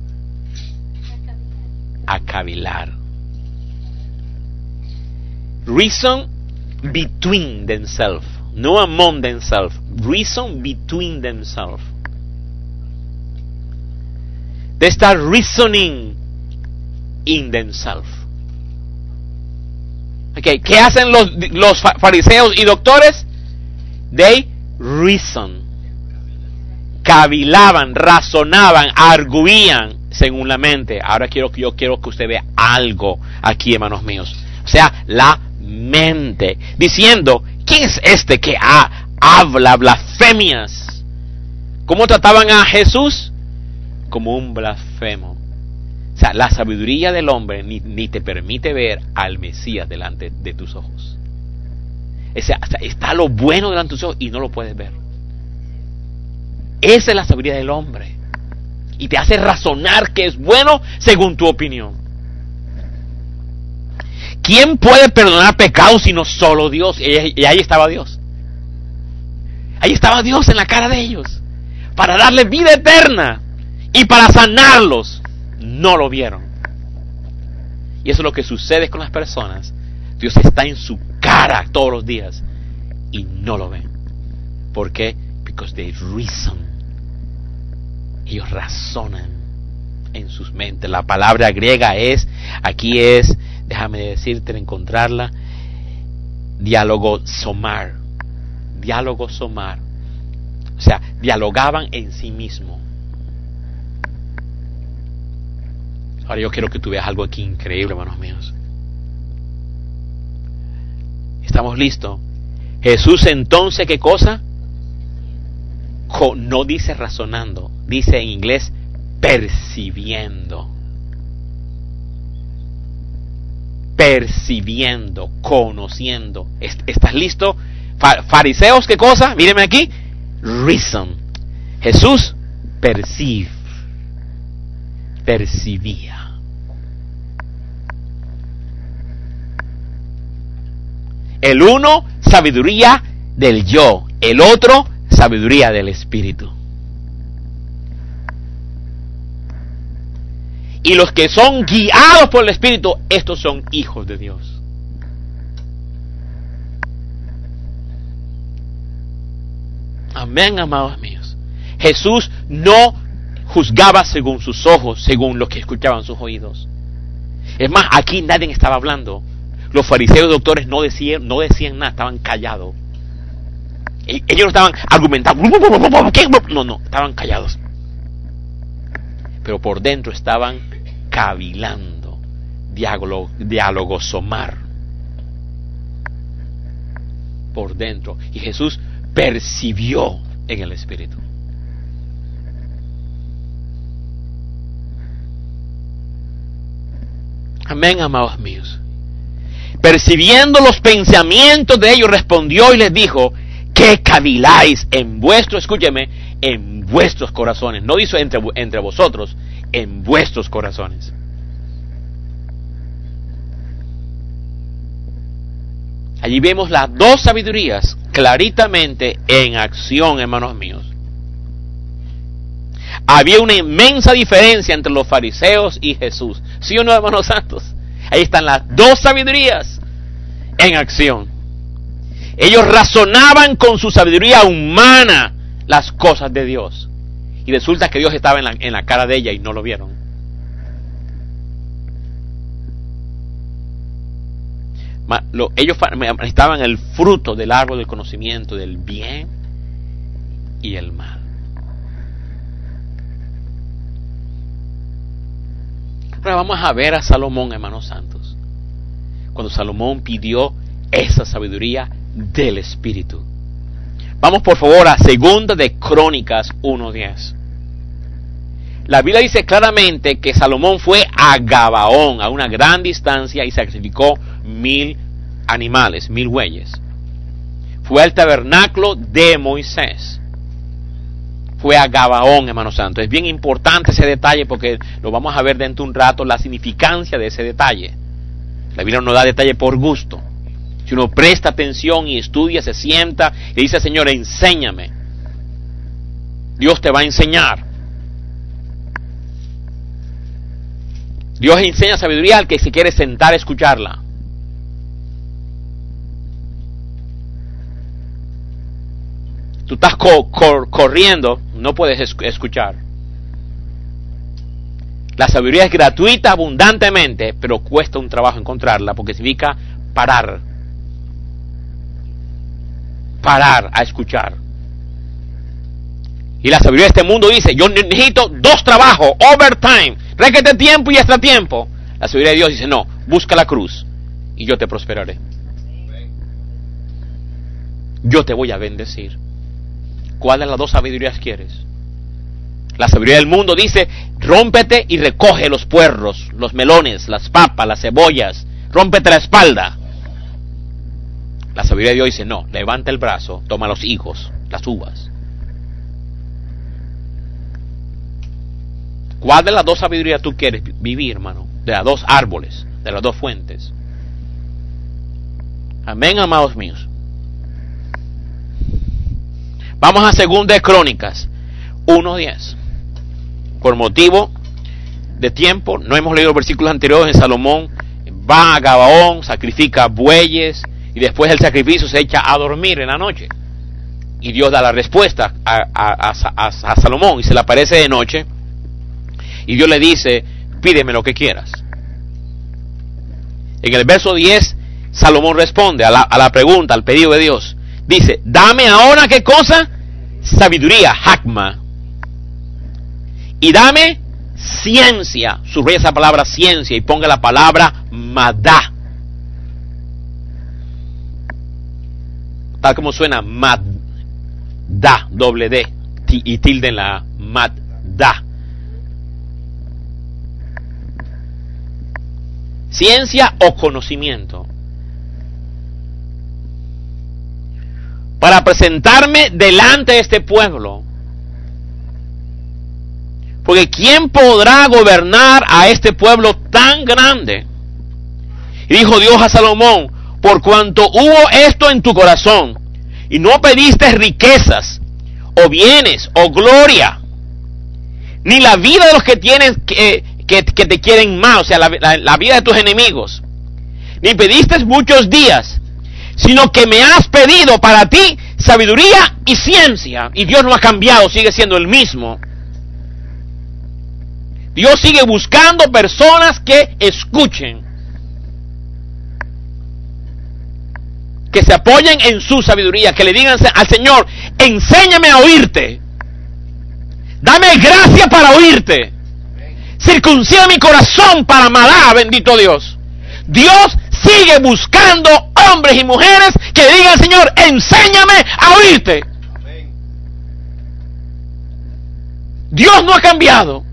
a cavilar. Reason between themselves, no among themselves. Reason between themselves. They start reasoning in themselves. Okay, ¿qué hacen los, los fariseos y doctores? They reason. Cavilaban, razonaban, arguían según la mente. Ahora quiero yo quiero que usted vea algo aquí, hermanos míos. O sea, la mente. Diciendo, ¿quién es este que ha, habla blasfemias? ¿Cómo trataban a Jesús? Como un blasfemo. O sea, la sabiduría del hombre ni, ni te permite ver al Mesías delante de tus ojos. O sea, está lo bueno delante de tus ojos y no lo puedes ver. Esa es la sabiduría del hombre. Y te hace razonar que es bueno según tu opinión. ¿Quién puede perdonar pecados sino solo Dios? Y ahí estaba Dios. Ahí estaba Dios en la cara de ellos. Para darle vida eterna. y para sanarlos, no lo vieron. Y eso es lo que sucede con las personas. Dios está en su cara todos los días y no lo ven. ¿Por qué? Because they reason. Ellos razonan en sus mentes. La palabra griega es, aquí es, déjame decirte, encontrarla, diálogo somar. Diálogo somar. O sea, dialogaban en sí mismo. Ahora yo quiero que tú veas algo aquí increíble, hermanos míos. ¿Estamos listos? Jesús entonces, ¿qué cosa? No dice razonando, dice en inglés percibiendo. Percibiendo, conociendo. ¿Estás listo? Fariseos, ¿qué cosa? Mírenme aquí. Reason. Jesús percibe. Percibía. El uno, sabiduría del yo. El otro, sabiduría del Espíritu. Y los que son guiados por el Espíritu, estos son hijos de Dios. Amén, amados míos. Jesús no juzgaba según sus ojos, según lo que escuchaban sus oídos. Es más, aquí nadie estaba hablando. Los fariseos y doctores no decían, no decían nada, estaban callados. Ellos no estaban argumentando. No, no, estaban callados. Pero por dentro estaban cavilando, diálogo, diálogo somar. Por dentro. Y Jesús percibió en el Espíritu. Amén, amados míos. Percibiendo los pensamientos de ellos, respondió y les dijo: ¿qué caviláis en vuestro, escúcheme, en vuestros corazones? No dice entre, entre vosotros, en vuestros corazones. Allí vemos las dos sabidurías claritamente en acción, hermanos míos. Había una inmensa diferencia entre los fariseos y Jesús. ¿Sí o no, hermanos santos? Ahí están las dos sabidurías en acción. Ellos razonaban con su sabiduría humana las cosas de Dios. Y resulta que Dios estaba en la, en la cara de ella y no lo vieron. Ma, lo, ellos estaban el fruto del árbol del conocimiento del bien y el mal. Ahora vamos a ver a Salomón, hermanos santos. Cuando Salomón pidió esa sabiduría del Espíritu. Vamos por favor a Segunda de Crónicas uno diez. La Biblia dice claramente que Salomón fue a Gabaón, a una gran distancia, y sacrificó mil animales, mil bueyes. Fue al tabernáculo de Moisés. Fue a Gabaón, hermano santo. Es bien importante ese detalle porque lo vamos a ver dentro de un rato, la significancia de ese detalle. La Biblia no da detalle por gusto. Si uno presta atención y estudia, se sienta y dice: Señor, enséñame. Dios te va a enseñar. Dios enseña sabiduría al que se quiere sentar a escucharla. Tú estás co- cor- corriendo, no puedes esc- escuchar. La sabiduría es gratuita abundantemente, pero cuesta un trabajo encontrarla porque significa parar. Parar a escuchar. Y la sabiduría de este mundo dice: yo necesito dos trabajos, overtime, réquete tiempo y extra tiempo. La sabiduría de Dios dice: no, busca la cruz y yo te prosperaré. Yo te voy a bendecir. ¿Cuál de las dos sabidurías quieres? La sabiduría del mundo dice: rómpete y recoge los puerros, los melones, las papas, las cebollas, rómpete la espalda. La sabiduría de Dios dice: no, levanta el brazo, toma los higos, las uvas. ¿Cuál de las dos sabidurías tú quieres vivir, hermano? De las dos árboles, de las dos fuentes. Amén, amados míos. Vamos a Segunda de Crónicas uno diez. por motivo de tiempo, no hemos leído los versículos anteriores. En Salomón va a Gabaón, sacrifica bueyes y después del sacrificio se echa a dormir en la noche. Y Dios da la respuesta a, a, a, a, a Salomón y se le aparece de noche y Dios le dice: pídeme lo que quieras. En el verso diez, Salomón responde a la, a la pregunta, al pedido de Dios. Dice: dame ahora, ¿qué cosa? Sabiduría, hakma. Y dame ciencia. Subraya esa palabra ciencia y ponga la palabra madá. Tal como suena, madá, doble D, y tilde en la madá. Ciencia o conocimiento. Para presentarme delante de este pueblo. Porque ¿quién podrá gobernar a este pueblo tan grande? Y dijo Dios a Salomón: por cuanto hubo esto en tu corazón, y no pediste riquezas, o bienes, o gloria, ni la vida de los que tienen que, que, que te quieren mal, o sea, la, la, la vida de tus enemigos, ni pediste muchos días, sino que me has pedido para ti sabiduría y ciencia. Y Dios no ha cambiado, sigue siendo el mismo. Dios sigue buscando personas que escuchen, que se apoyen en su sabiduría, que le digan al Señor: enséñame a oírte, dame gracia para oírte, circuncida mi corazón para amar, bendito Dios. Dios sigue buscando hombres y mujeres que le digan al Señor: enséñame a oírte. Dios no ha cambiado.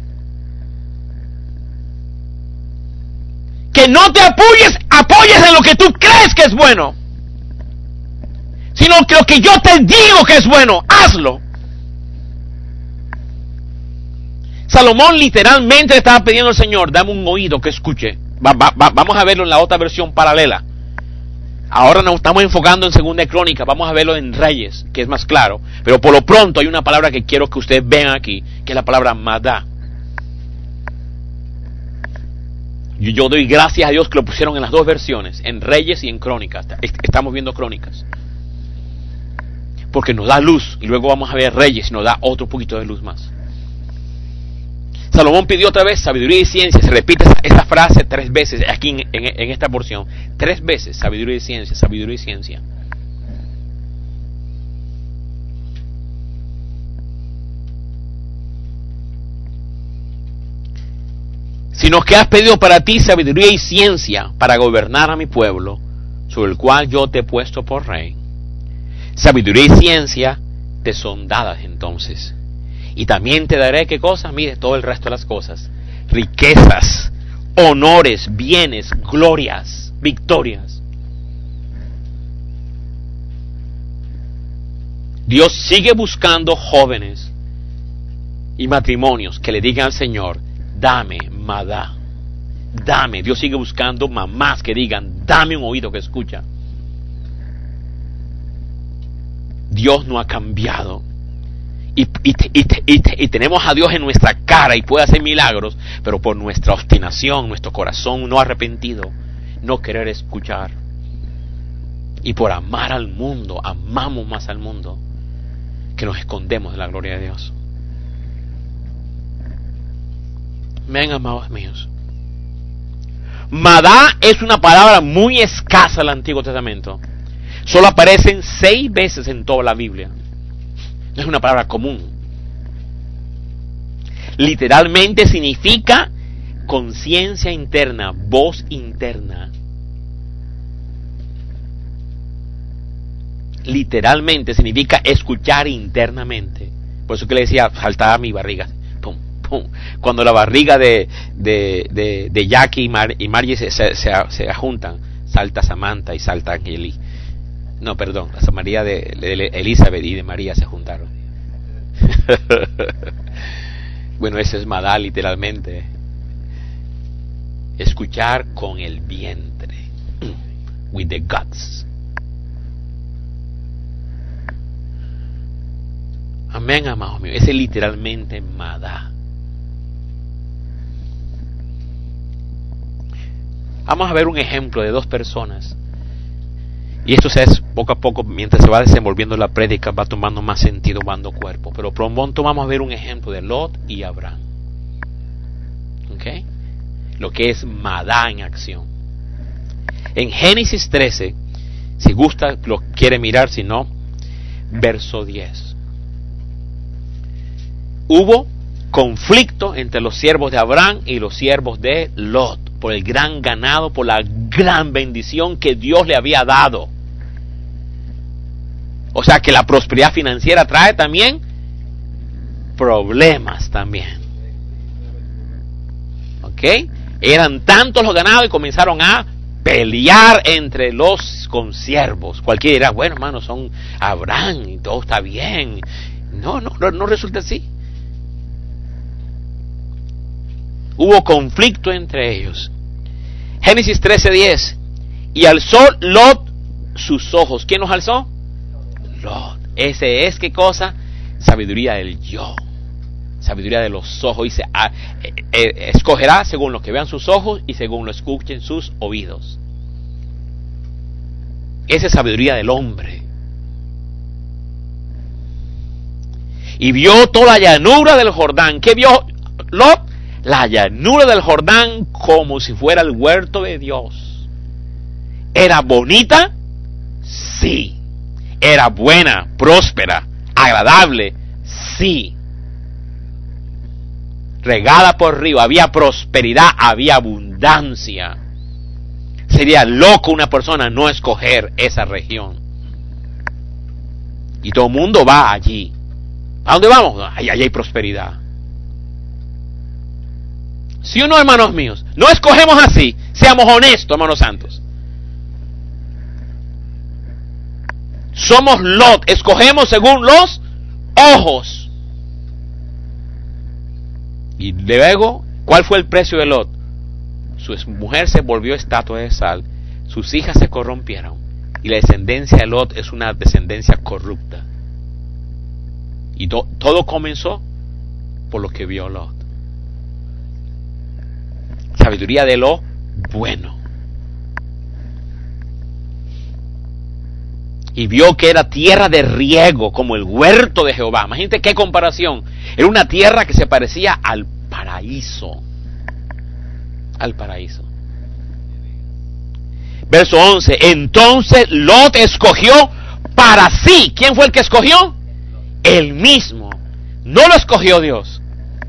Que no te apoyes, apoyes en lo que tú crees que es bueno, sino que lo que yo te digo que es bueno, hazlo. Salomón literalmente le estaba pidiendo al Señor: dame un oído que escuche. Va, va, va, vamos a verlo en la otra versión paralela. Ahora nos estamos enfocando en Segunda Crónica, vamos a verlo en Reyes, que es más claro. Pero por lo pronto hay una palabra que quiero que ustedes vean aquí, que es la palabra madá. Yo, yo doy gracias a Dios que lo pusieron en las dos versiones, en Reyes y en Crónicas. Estamos viendo Crónicas, porque nos da luz, y luego vamos a ver Reyes y nos da otro poquito de luz más. Salomón pidió otra vez sabiduría y ciencia. Se repite esta, esta frase tres veces aquí en, en, en esta porción. Tres veces: sabiduría y ciencia, sabiduría y ciencia. Sino que has pedido para ti sabiduría y ciencia para gobernar a mi pueblo, sobre el cual yo te he puesto por rey. Sabiduría y ciencia te son dadas entonces. Y también te daré, ¿qué cosas? Mire, todo el resto de las cosas: riquezas, honores, bienes, glorias, victorias. Dios sigue buscando jóvenes y matrimonios que le digan al Señor: dame, madá, dame. Dios sigue buscando mamás que digan: dame un oído que escucha. Dios no ha cambiado. Y, y, y, y, y tenemos a Dios en nuestra cara y puede hacer milagros, pero por nuestra obstinación, nuestro corazón no arrepentido, no querer escuchar, y por amar al mundo, amamos más al mundo, que nos escondemos de la gloria de Dios. Amén, amados míos. Madá es una palabra muy escasa en el Antiguo Testamento. Solo aparecen seis veces en toda la Biblia. No es una palabra común. Literalmente significa conciencia interna, voz interna. Literalmente significa escuchar internamente. Por eso que le decía, saltaba mi barriga. Pum, pum. Cuando la barriga de, de, de, de Jackie y, Mar, y Margie se, se, se, se juntan, salta Samantha y salta Angeli. No, perdón, la María de, de Elizabeth y de María se juntaron. Bueno, ese es madá literalmente. Escuchar con el vientre. With the guts. Amén, amados míos. Ese es literalmente madá. Vamos a ver un ejemplo de dos personas. Y esto se es poco a poco, mientras se va desenvolviendo la prédica, va tomando más sentido, va dando cuerpo. Pero pronto vamos a ver un ejemplo de Lot y Abraham. ¿Ok? Lo que es Madá en acción. En Génesis trece, si gusta, lo quiere mirar, si no, verso diez. Hubo conflicto entre los siervos de Abraham y los siervos de Lot, por el gran ganado, por la gran bendición que Dios le había dado. O sea que la prosperidad financiera trae también problemas también. ¿Ok? Eran tantos los ganados y comenzaron a pelear entre los consiervos. Cualquiera dirá, bueno, hermano, son Abraham y todo está bien. No, no, no, no resulta así. Hubo conflicto entre ellos. Génesis trece diez. Y alzó Lot sus ojos. ¿Quién los alzó? Lot. Ese es, ¿qué cosa? Sabiduría del yo. Sabiduría de los ojos. Dice, ah, eh, eh, escogerá según lo que vean sus ojos y según lo escuchen sus oídos. Esa es sabiduría del hombre. Y vio toda la llanura del Jordán. ¿Qué vio Lot? La llanura del Jordán como si fuera el huerto de Dios. ¿Era bonita? Sí. ¿Era buena, próspera, agradable? Sí. Regada por río, había prosperidad, había abundancia. Sería loco una persona no escoger esa región. Y todo el mundo va allí. ¿A dónde vamos? Allí, allí hay prosperidad. ¿Sí o no, hermanos míos? No escogemos así. Seamos honestos, hermanos santos. Somos Lot. Escogemos según los ojos. Y luego, ¿cuál fue el precio de Lot? Su mujer se volvió estatua de sal. Sus hijas se corrompieron. Y la descendencia de Lot es una descendencia corrupta. Y to- todo comenzó por lo que vio Lot. Sabiduría de lo bueno. Y vio que era tierra de riego, como el huerto de Jehová. Imagínate qué comparación. Era una tierra que se parecía al paraíso. Al paraíso. Verso once. Entonces Lot escogió para sí. ¿Quién fue el que escogió? Él mismo. No lo escogió Dios.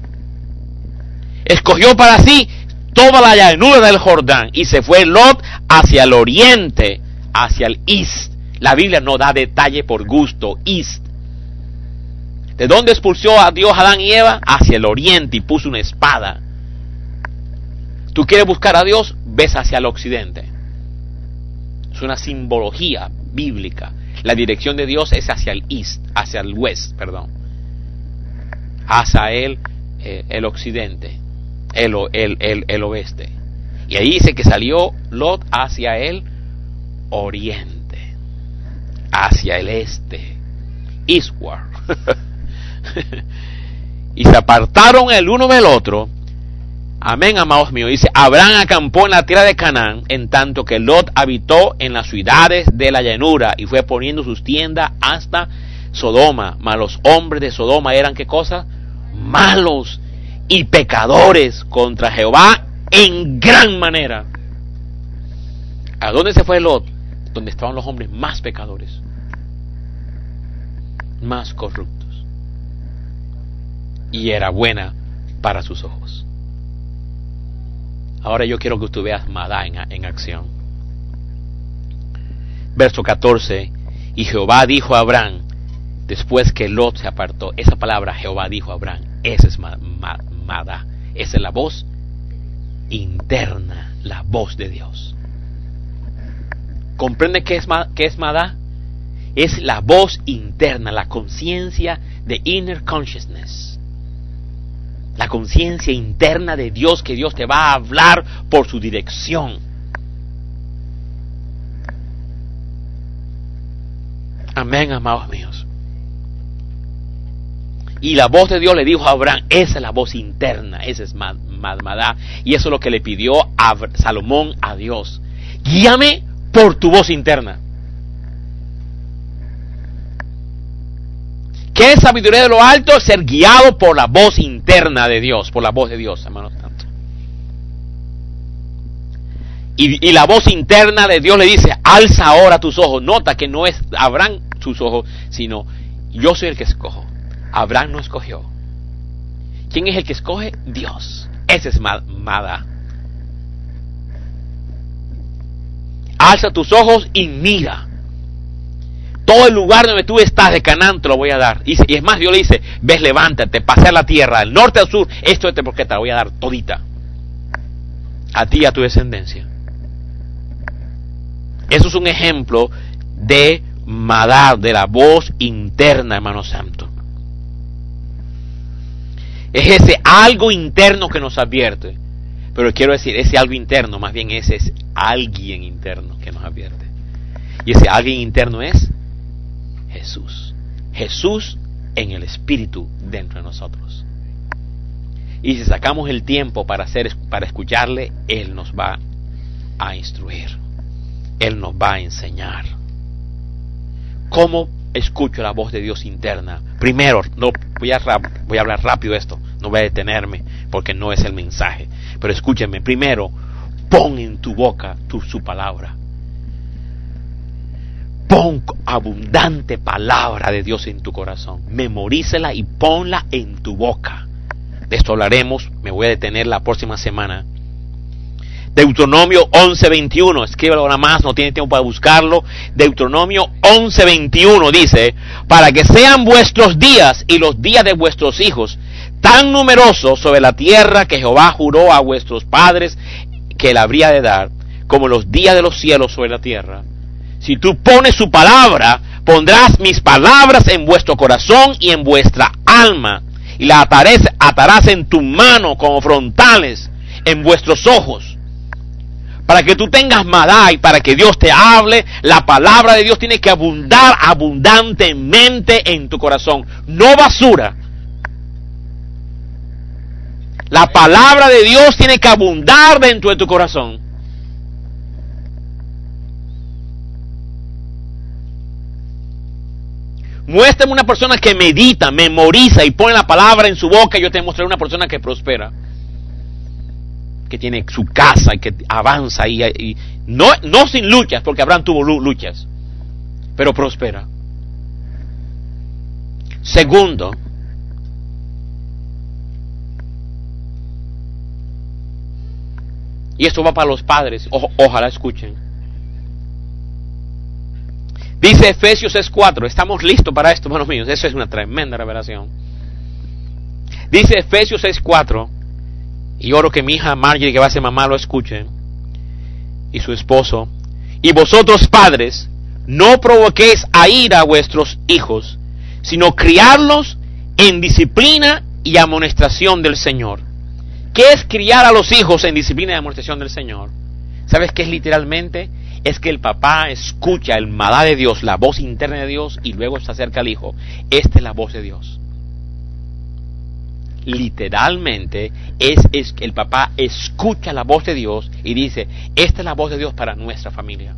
Escogió para sí toda la llanura del Jordán, y se fue Lot hacia el oriente, hacia el east. La Biblia no da detalle por gusto. East. ¿De dónde expulsó a Dios a Adán y Eva? Hacia el oriente, y puso una espada. ¿Tú quieres buscar a Dios? Ves hacia el occidente. Es una simbología bíblica. La dirección de Dios es hacia el east, hacia el west, perdón. Hacia el, eh, el occidente. El, el, el, el oeste. Y ahí dice que salió Lot hacia el oriente, hacia el este, eastward. Y se apartaron el uno del otro. Amén, amados míos. Dice, Abraham acampó en la tierra de Canaán, en tanto que Lot habitó en las ciudades de la llanura, y fue poniendo sus tiendas hasta Sodoma. Mas los hombres de Sodoma eran, ¿qué cosa? Malos y pecadores contra Jehová en gran manera. ¿A dónde se fue Lot? Donde estaban los hombres más pecadores, más corruptos, y era buena para sus ojos. Ahora yo quiero que tú veas Madá en, en acción. Verso catorce. Y Jehová dijo a Abraham, después que Lot se apartó, esa palabra Jehová dijo a Abraham, esa es Madá, esa es la voz interna, la voz de Dios. ¿Comprende qué es, qué es Madá? Es la voz interna, la conciencia de inner consciousness. La conciencia interna de Dios, que Dios te va a hablar por su dirección. Amén, amados míos. Y la voz de Dios le dijo a Abraham, esa es la voz interna, esa es Madá. Madá. Y eso es lo que le pidió a Salomón a Dios. Guíame por tu voz interna. ¿Qué es sabiduría de lo alto? Ser guiado por la voz interna de Dios, por la voz de Dios, hermanos. Y, y la voz interna de Dios le dice, alza ahora tus ojos. Nota que no es Abraham sus ojos, sino yo soy el que escojo. Abraham no escogió. ¿Quién es el que escoge? Dios. Ese es Madá. Alza tus ojos y mira. Todo el lugar donde tú estás de Canaán te lo voy a dar. Y, y es más, Dios le dice, ves, levántate, pasea la tierra, del norte al sur, esto es porque te la voy a dar todita. A ti y a tu descendencia. Eso es un ejemplo de Madá, de la voz interna, hermano santo. Es ese algo interno que nos advierte. Pero quiero decir, ese algo interno, más bien ese es alguien interno que nos advierte. Y ese alguien interno es Jesús. Jesús en el Espíritu dentro de nosotros. Y si sacamos el tiempo para, hacer, para escucharle, Él nos va a instruir. Él nos va a enseñar. ¿Cómo escucho la voz de Dios interna? Primero, no voy a, voy a hablar rápido esto, no voy a detenerme porque no es el mensaje. Pero escúcheme, primero, pon en tu boca tu, su palabra. Pon abundante palabra de Dios en tu corazón. Memorícela y ponla en tu boca. De esto hablaremos, me voy a detener la próxima semana. Deuteronomio once veintiuno, escríbelo ahora más, no tiene tiempo para buscarlo. Deuteronomio once veintiuno dice, para que sean vuestros días y los días de vuestros hijos tan numerosos sobre la tierra que Jehová juró a vuestros padres que le habría de dar, como los días de los cielos sobre la tierra. Si tú pones su palabra, pondrás mis palabras en vuestro corazón y en vuestra alma, y la atarás, atarás en tu mano como frontales en vuestros ojos. Para que tú tengas Madá y para que Dios te hable, la palabra de Dios tiene que abundar abundantemente en tu corazón, no basura. La palabra de Dios tiene que abundar dentro de tu corazón. Muéstrame una persona que medita, memoriza y pone la palabra en su boca, y yo te mostraré una persona que prospera, que tiene su casa y que avanza y, y no, no sin luchas, porque Abraham tuvo luchas, pero prospera. Segundo, y esto va para los padres, o, ojalá escuchen. Dice Efesios seis cuatro, estamos listos para esto, hermanos míos, eso es una tremenda revelación. Dice Efesios seis cuatro, y oro que mi hija Marjorie, que va a ser mamá, lo escuche, y su esposo, y vosotros padres, no provoquéis a ira a vuestros hijos, sino criarlos en disciplina y amonestación del Señor. ¿Qué es criar a los hijos en disciplina y amonestación del Señor? ¿Sabes qué es literalmente? Es que el papá escucha el Madá de Dios, la voz interna de Dios, y luego se acerca al hijo. Esta es la voz de Dios. Literalmente es, es que el papá escucha la voz de Dios y dice, esta es la voz de Dios para nuestra familia.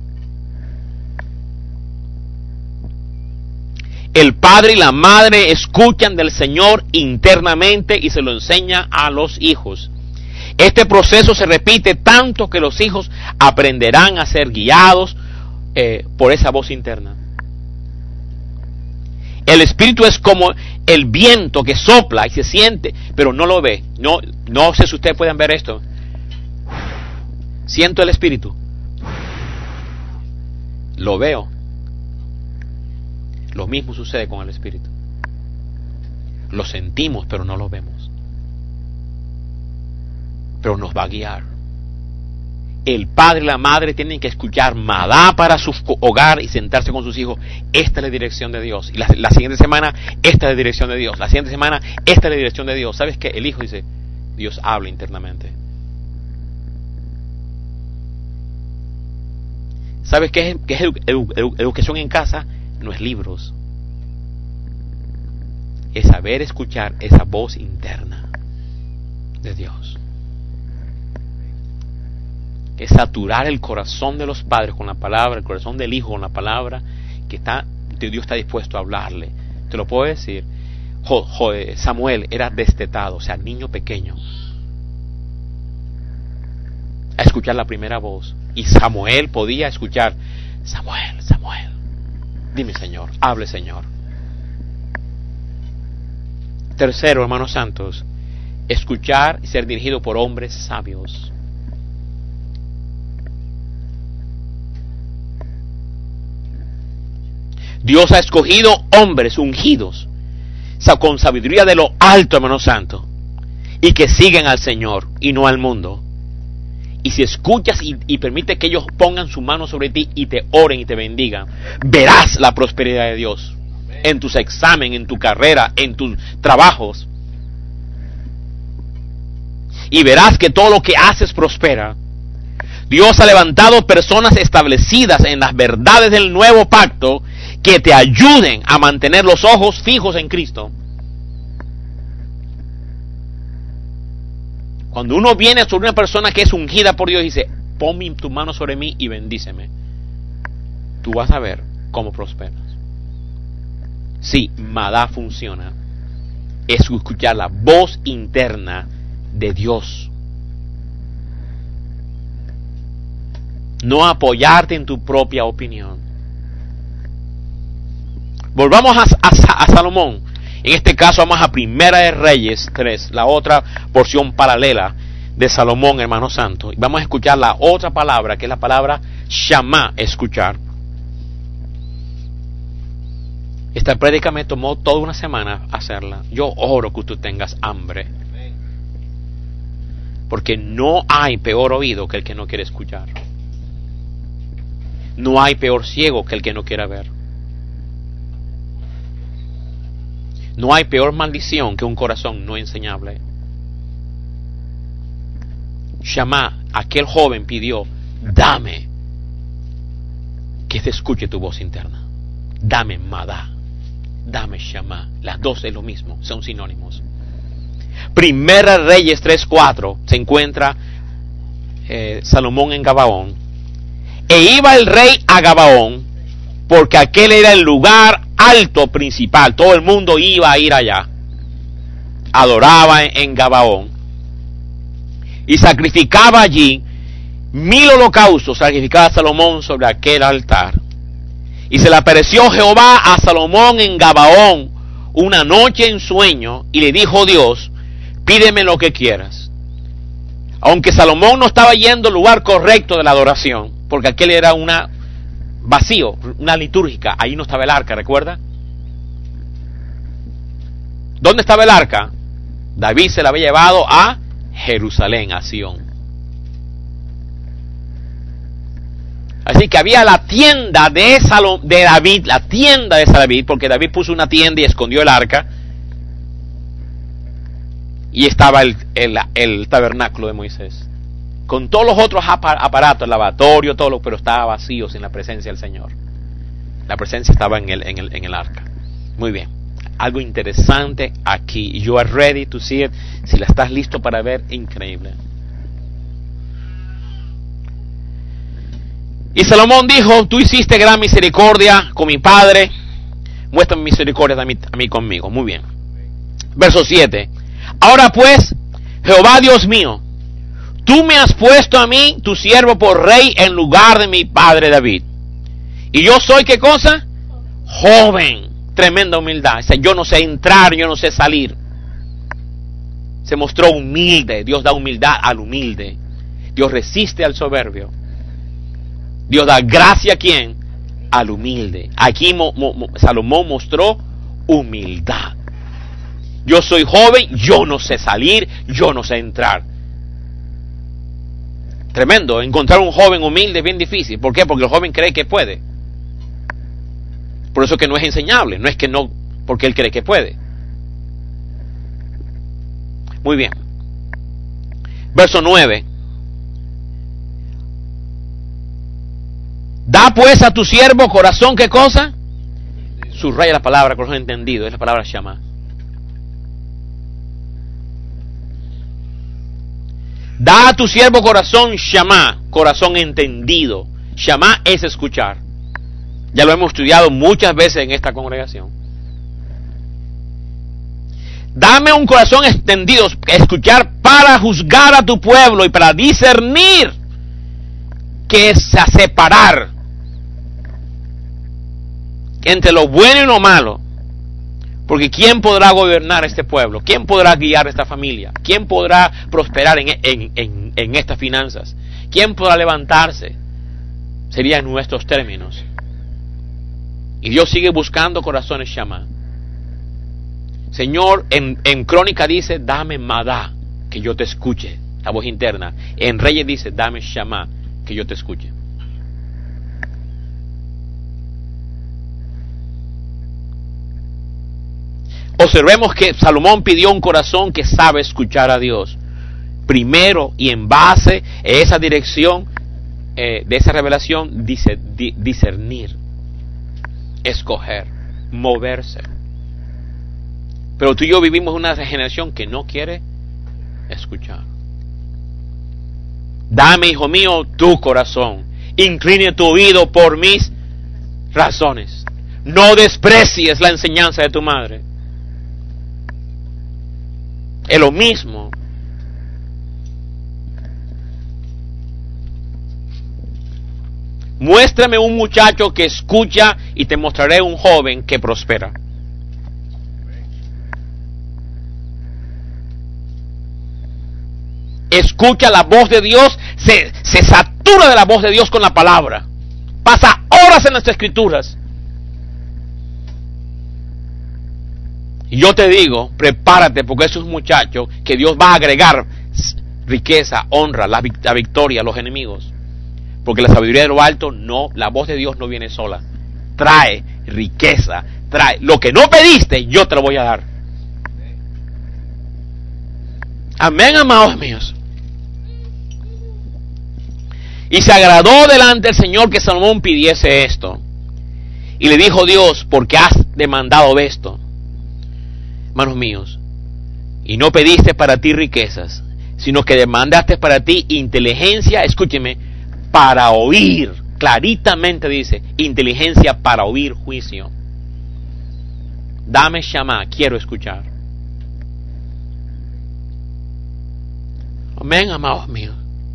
El padre y la madre escuchan del Señor internamente y se lo enseña a los hijos. Este proceso se repite tanto que los hijos aprenderán a ser guiados eh, por esa voz interna. El espíritu es como el viento que sopla y se siente, pero no lo ve. No, no sé si ustedes pueden ver esto. Siento el espíritu. Lo veo. Lo mismo sucede con el espíritu. Lo sentimos, pero no lo vemos. Pero nos va a guiar. El padre y la madre tienen que escuchar Madá para su hogar y sentarse con sus hijos. Esta es la dirección de Dios. Y la, la siguiente semana, esta es la dirección de Dios. La siguiente semana, esta es la dirección de Dios. ¿Sabes qué? El hijo dice, Dios habla internamente. ¿Sabes qué es, qué es edu, edu, edu, educación en casa? No es libros. Es saber escuchar esa voz interna. de Dios. Es saturar el corazón de los padres con la palabra, el corazón del hijo con la palabra, que está, Dios está dispuesto a hablarle. Te lo puedo decir. Jo, jo, Samuel era destetado, o sea, niño pequeño, a escuchar la primera voz. Y Samuel podía escuchar: Samuel, Samuel, dime Señor, hable Señor. Tercero, hermanos santos, escuchar y ser dirigido por hombres sabios. Dios ha escogido hombres ungidos con sabiduría de lo alto, hermano santo, y que siguen al Señor y no al mundo. Y si escuchas y, y permite que ellos pongan su mano sobre ti y te oren y te bendigan, verás la prosperidad de Dios en tus exámenes, en tu carrera, en tus trabajos, y verás que todo lo que haces prospera. Dios ha levantado personas establecidas en las verdades del nuevo pacto que te ayuden a mantener los ojos fijos en Cristo. Cuando uno viene sobre una persona que es ungida por Dios y dice: pon tu mano sobre mí y bendíceme, tú vas a ver cómo prosperas. Sí, Madá funciona. Es escuchar la voz interna de Dios. No apoyarte en tu propia opinión. Volvamos a, a, a Salomón. En este caso vamos a Primera de Reyes tres, la otra porción paralela de Salomón, hermano santo. Y vamos a escuchar la otra palabra, que es la palabra Shamá, escuchar. Esta prédica me tomó toda una semana hacerla. Yo oro que tú tengas hambre, porque no hay peor oído que el que no quiere escuchar. No hay peor ciego que el que no quiera ver. No hay peor maldición que un corazón no enseñable. Shamá, aquel joven pidió: dame que se escuche tu voz interna. Dame Madá, dame Shamá. Las dos es lo mismo, son sinónimos. Primera Reyes tres cuatro se encuentra eh, Salomón en Gabaón. E iba el rey a Gabaón, porque aquel era el lugar alto principal. Todo el mundo iba a ir allá. Adoraba en, en Gabaón. Y sacrificaba allí mil holocaustos. Sacrificaba Salomón sobre aquel altar. Y se le apareció Jehová a Salomón en Gabaón una noche en sueño, y le dijo Dios: pídeme lo que quieras. Aunque Salomón no estaba yendo al lugar correcto de la adoración, porque aquel era una vacío, una litúrgica, ahí no estaba el arca, ¿recuerda? ¿Dónde estaba el arca? David se la había llevado a Jerusalén, a Sión. Así que había la tienda de, Salom, de David, la tienda de David, porque David puso una tienda y escondió el arca, y estaba el, el, el tabernáculo de Moisés, con todos los otros aparatos, el lavatorio, todo lo, pero estaba vacío, sin la presencia del Señor. La presencia estaba en el, en el, en el arca. Muy bien. Algo interesante aquí. You are ready to see it. Si la estás listo para ver, increíble. Y Salomón dijo: tú hiciste gran misericordia con mi padre, muestra misericordia a mí, a mí conmigo. Muy bien. Verso siete. Ahora pues, Jehová Dios mío, tú me has puesto a mí, tu siervo, por rey en lugar de mi padre David. Y yo soy, ¿qué cosa? Joven. Tremenda humildad. O sea, yo no sé entrar, yo no sé salir. Se mostró humilde. Dios da humildad al humilde. Dios resiste al soberbio. Dios da gracia a quién? Al humilde. Aquí mo, mo, Salomón mostró humildad. Yo soy joven, yo no sé salir, yo no sé entrar. Tremendo. Encontrar un joven humilde es bien difícil. ¿Por qué? Porque el joven cree que puede. Por eso que no es enseñable. No es que no, porque él cree que puede. Muy bien. Verso nueve. Da pues a tu siervo corazón, ¿qué cosa? Subraya la palabra corazón entendido. Es la palabra Shamá. Da a tu siervo corazón shamá, corazón entendido. Shamá es escuchar. Ya lo hemos estudiado muchas veces en esta congregación. Dame un corazón extendido, escuchar para juzgar a tu pueblo y para discernir, que es a separar entre lo bueno y lo malo. Porque ¿quién podrá gobernar este pueblo? ¿Quién podrá guiar esta familia? ¿Quién podrá prosperar en, en, en, en estas finanzas? ¿Quién podrá levantarse? Sería en nuestros términos. Y Dios sigue buscando corazones shamá. Señor, en, en Crónica dice, dame madá, que yo te escuche, la voz interna. En Reyes dice, dame shamá, que yo te escuche. Observemos que Salomón pidió un corazón que sabe escuchar a Dios. Primero, y en base a esa dirección, eh, de esa revelación, dice di, discernir, escoger, moverse. Pero tú y yo vivimos una generación que no quiere escuchar. Dame, hijo mío, tu corazón. Incline tu oído por mis razones. No desprecies la enseñanza de tu madre. Es lo mismo. Muéstrame un muchacho que escucha y te mostraré un joven que prospera. Escucha la voz de Dios, se, se satura de la voz de Dios con la palabra. Pasa horas en las escrituras. Y yo te digo, prepárate, porque es un muchacho que Dios va a agregar riqueza, honra, la, la victoria a los enemigos. Porque la sabiduría de lo alto, no, la voz de Dios no viene sola. Trae riqueza, trae lo que no pediste, yo te lo voy a dar. Amén, amados míos. Y se agradó delante del Señor que Salomón pidiese esto. Y le dijo Dios, porque has demandado esto, hermanos míos, y no pediste para ti riquezas, sino que demandaste para ti inteligencia, escúcheme, para oír, claritamente dice, inteligencia para oír juicio. Dame shamá, quiero escuchar. Amén, amados míos.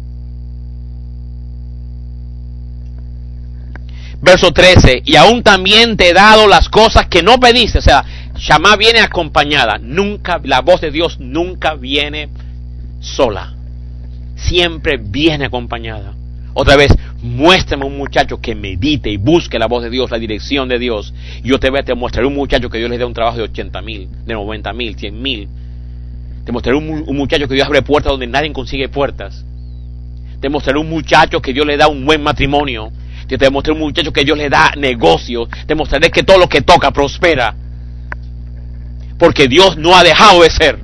Verso trece, y aún también te he dado las cosas que no pediste. O sea, shamá viene acompañada. Nunca, la voz de Dios nunca viene sola. Siempre viene acompañada. Otra vez, muéstrame un muchacho que medite y busque la voz de Dios, la dirección de Dios. Yo te, te mostraré un muchacho que Dios le dé un trabajo de ochenta mil, de noventa mil, cien mil. Te mostraré un, un muchacho que Dios abre puertas donde nadie consigue puertas. Te mostraré un muchacho que Dios le da un buen matrimonio. Te mostraré un muchacho que Dios le da negocios. Te mostraré que todo lo que toca prospera. Porque Dios no ha dejado de ser.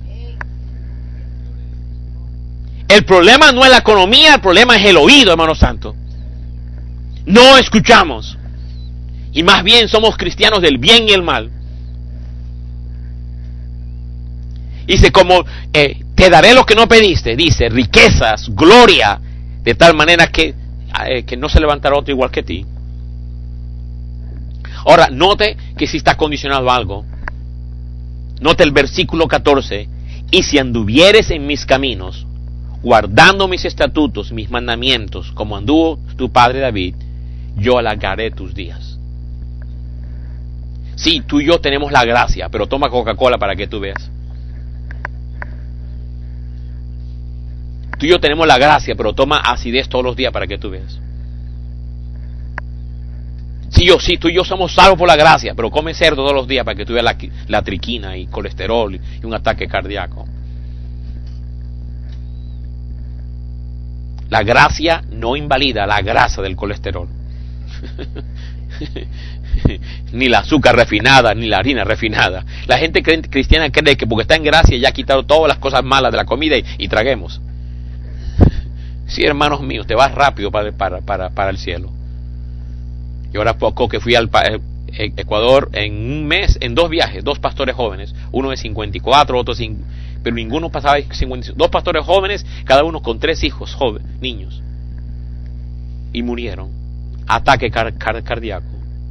El problema no es la economía, el problema es el oído, hermano santo. No escuchamos. Y más bien somos cristianos del bien y el mal. Dice, como eh, te daré lo que no pediste, dice, riquezas, gloria, de tal manera que, eh, que no se levantará otro igual que ti. Ahora, note que si está condicionado a algo. Note el versículo catorce, y si anduvieres en mis caminos, guardando mis estatutos, mis mandamientos, como anduvo tu padre David, yo alargaré tus días. Sí, tú y yo tenemos la gracia, pero toma Coca-Cola para que tú veas. Tú y yo tenemos la gracia, pero toma acidez todos los días para que tú veas. Sí, yo, sí, tú y yo somos salvos por la gracia, pero come cerdo todos los días para que tú veas la, la triquina y colesterol y un ataque cardíaco. La gracia no invalida la grasa del colesterol. Ni la azúcar refinada, ni la harina refinada. La gente cristiana cree que porque está en gracia ya ha quitado todas las cosas malas de la comida y, y traguemos. Sí, hermanos míos, te vas rápido para, para, para, para el cielo. Y ahora poco que fui al Ecuador en un mes, en dos viajes, dos pastores jóvenes, uno de cincuenta y cuatro, otro pero ninguno pasaba de cincuenta y cinco. Dos pastores jóvenes, cada uno con tres hijos jóvenes, niños, y murieron. Ataque car- car- cardíaco.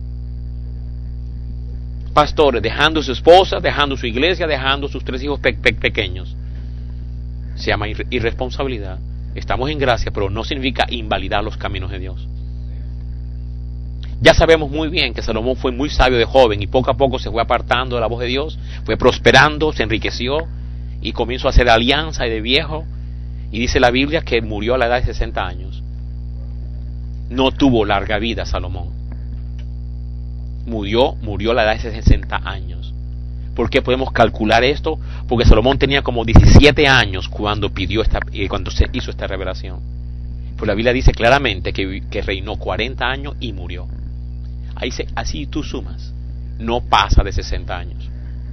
Pastores dejando su esposa, dejando su iglesia, dejando sus tres hijos pe- pe- pequeños. Se llama ir- irresponsabilidad. Estamos en gracia, pero no significa invalidar los caminos de Dios. Ya sabemos muy bien que Salomón fue muy sabio de joven y poco a poco se fue apartando de la voz de Dios, fue prosperando, se enriqueció y comenzó a hacer alianza de viejo. Y dice la Biblia que murió a la edad de sesenta años. No tuvo larga vida Salomón. Murió, murió a la edad de sesenta años. ¿Por qué podemos calcular esto? Porque Salomón tenía como diecisiete años cuando pidió esta, eh, cuando se hizo esta revelación. Pues la Biblia dice claramente que, que reinó cuarenta años y murió. Ahí se, así tú sumas, no pasa de sesenta años.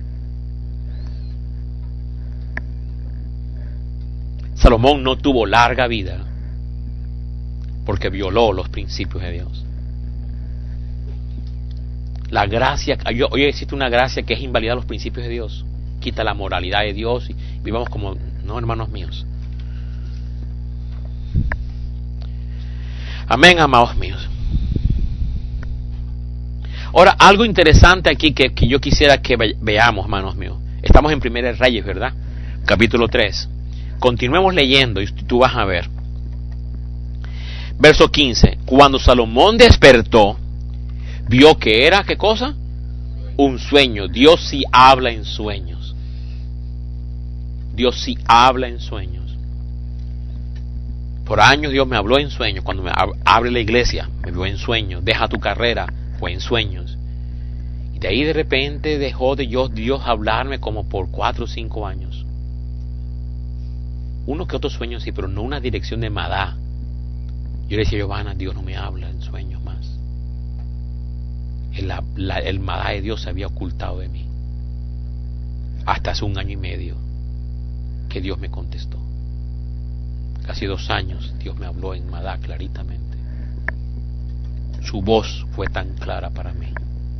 Salomón no tuvo larga vida porque violó los principios de Dios. La gracia, hoy existe una gracia que es invalidar los principios de Dios, quita la moralidad de Dios y vivamos como, no, hermanos míos. Amén, amados míos. Ahora, algo interesante aquí que, que yo quisiera que ve, veamos, hermanos míos. Estamos en Primera de Reyes, ¿verdad? Capítulo tres. Continuemos leyendo y tú vas a ver. Verso quince. Cuando Salomón despertó, vio que era, ¿qué cosa? Un sueño. Dios sí habla en sueños. Dios sí habla en sueños. Por años Dios me habló en sueños. Cuando me abre la iglesia, me vio en sueños. Deja tu carrera, fue en sueños. Y de ahí de repente dejó de Dios, Dios hablarme como por cuatro o cinco años. Uno que otro sueño sí, pero no una dirección de Madá. Yo le decía a Giovanna, Dios no me habla en sueños más. El, la, el Madá de Dios se había ocultado de mí. Hasta hace un año y medio que Dios me contestó. Casi dos años Dios me habló en Madá claritamente. Su voz fue tan clara para mí.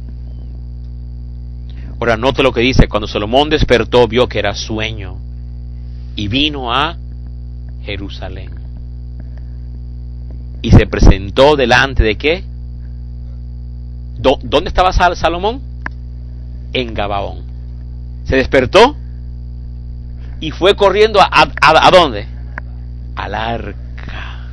Ahora note lo que dice. Cuando Salomón despertó, vio que era sueño y vino a Jerusalén. Y se presentó delante de ¿qué? ¿Dónde estaba Salomón? En Gabaón. Se despertó y fue corriendo a, a, ¿a dónde? Al arca.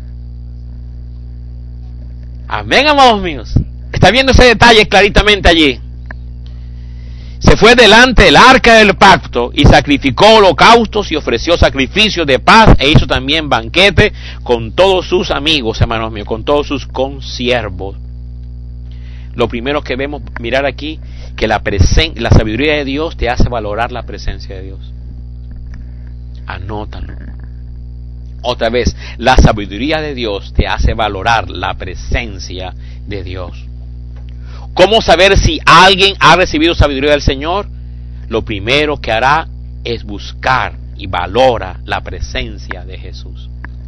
Amén, amados míos. Está viendo ese detalle claritamente allí. Se fue delante del arca del pacto y sacrificó holocaustos y ofreció sacrificios de paz e hizo también banquete con todos sus amigos, hermanos míos, con todos sus consiervos. Lo primero que vemos mirar aquí, que la, presen- la sabiduría de Dios te hace valorar la presencia de Dios. Anótalo. Otra vez, la sabiduría de Dios te hace valorar la presencia de Dios. ¿Cómo saber si alguien ha recibido sabiduría del Señor? Lo primero que hará es buscar y valora la presencia de Jesús.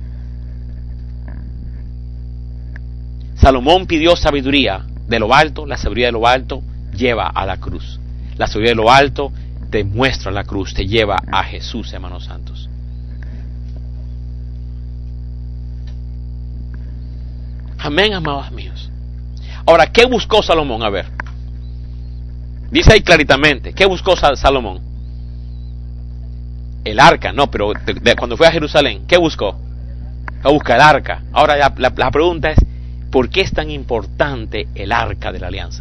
Salomón pidió sabiduría de lo alto. La sabiduría de lo alto lleva a la cruz. La sabiduría de lo alto te muestra la cruz, te lleva a Jesús, hermanos santos. Amén, amados míos. Ahora, ¿qué buscó Salomón? A ver. Dice ahí claritamente, ¿qué buscó Salomón? El arca, no, pero de, de, cuando fue a Jerusalén, ¿qué buscó? A buscar el arca. Ahora la, la, la pregunta es, ¿por qué es tan importante el arca de la alianza?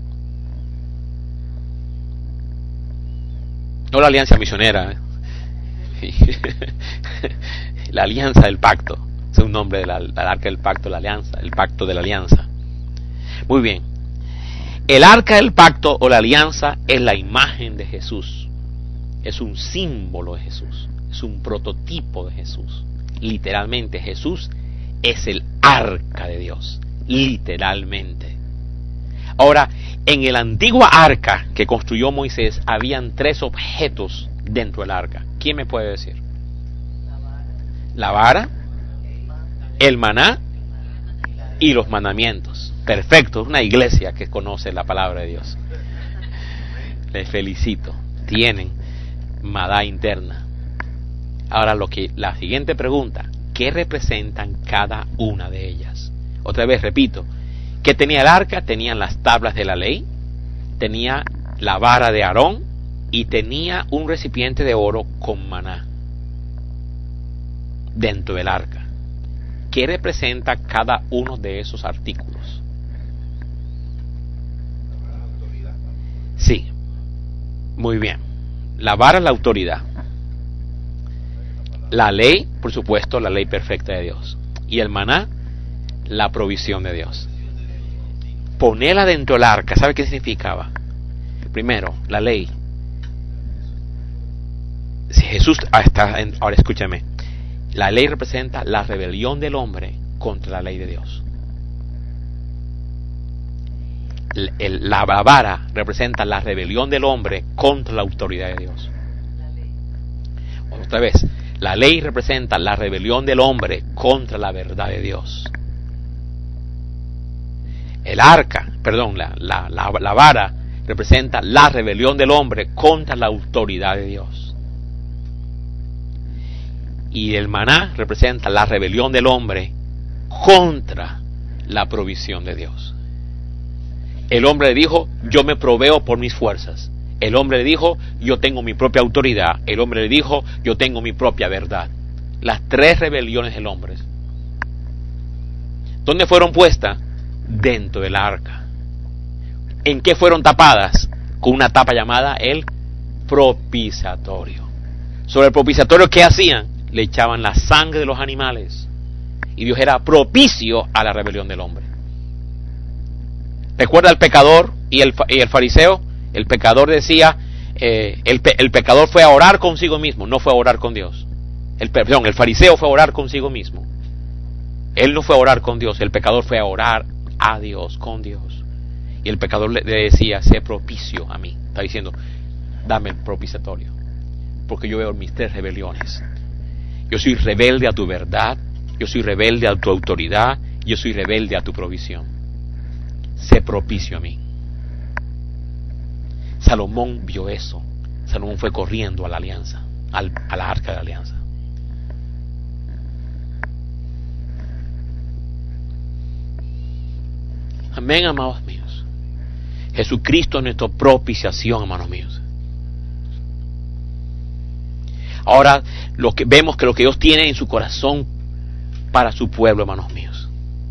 No la alianza misionera, ¿eh? La alianza del pacto. Es un nombre del de arca del pacto, la alianza, el pacto de la alianza. Muy bien. El arca del pacto o la alianza es la imagen de Jesús. Es un símbolo de Jesús. Es un prototipo de Jesús. Literalmente Jesús es el arca de Dios. Literalmente. Ahora, en el antiguo arca que construyó Moisés, habían tres objetos dentro del arca. ¿Quién me puede decir? La vara, el maná y los mandamientos. Perfecto, es una iglesia que conoce la palabra de Dios. Les felicito. Tienen Madá interna. Ahora lo que la siguiente pregunta, ¿qué representan cada una de ellas? Otra vez repito, ¿qué tenía el arca? Tenían las tablas de la ley, tenía la vara de Aarón y tenía un recipiente de oro con maná dentro del arca. ¿Qué representa cada uno de esos artículos? Sí, muy bien. La vara es la autoridad. La ley, por supuesto, la ley perfecta de Dios. Y el maná, la provisión de Dios. Ponerla dentro del arca, ¿sabe qué significaba? Primero, la ley. Si Jesús, ah, está en, ahora escúchame, la ley representa la rebelión del hombre contra la ley de Dios. El, el, la vara representa la rebelión del hombre contra la autoridad de Dios. Otra vez, la ley representa la rebelión del hombre contra la verdad de Dios. El arca, perdón, la, la, la, la vara representa la rebelión del hombre contra la autoridad de Dios. Y el maná representa la rebelión del hombre contra la provisión de Dios. El hombre le dijo, yo me proveo por mis fuerzas. El hombre le dijo, yo tengo mi propia autoridad. El hombre le dijo, yo tengo mi propia verdad. Las tres rebeliones del hombre. ¿Dónde fueron puestas? Dentro del arca. ¿En qué fueron tapadas? Con una tapa llamada el propiciatorio. Sobre el propiciatorio, ¿qué hacían? Le echaban la sangre de los animales. Y Dios era propicio a la rebelión del hombre. ¿Recuerda el pecador y el, y el fariseo? El pecador decía, eh, el, pe, el pecador fue a orar consigo mismo, no fue a orar con Dios. El, perdón, el fariseo fue a orar consigo mismo. Él no fue a orar con Dios, el pecador fue a orar a Dios, con Dios. Y el pecador le, le decía, sé propicio a mí. Está diciendo, dame el propiciatorio. Porque yo veo mis tres rebeliones. Yo soy rebelde a tu verdad, yo soy rebelde a tu autoridad, yo soy rebelde a tu provisión. Sé propicio a mí. Salomón vio eso. Salomón fue corriendo a la alianza, al, a la arca de la alianza. Amén, amados míos. Jesucristo es nuestra propiciación, hermanos míos. Ahora lo que vemos que lo que Dios tiene en su corazón para su pueblo, hermanos míos.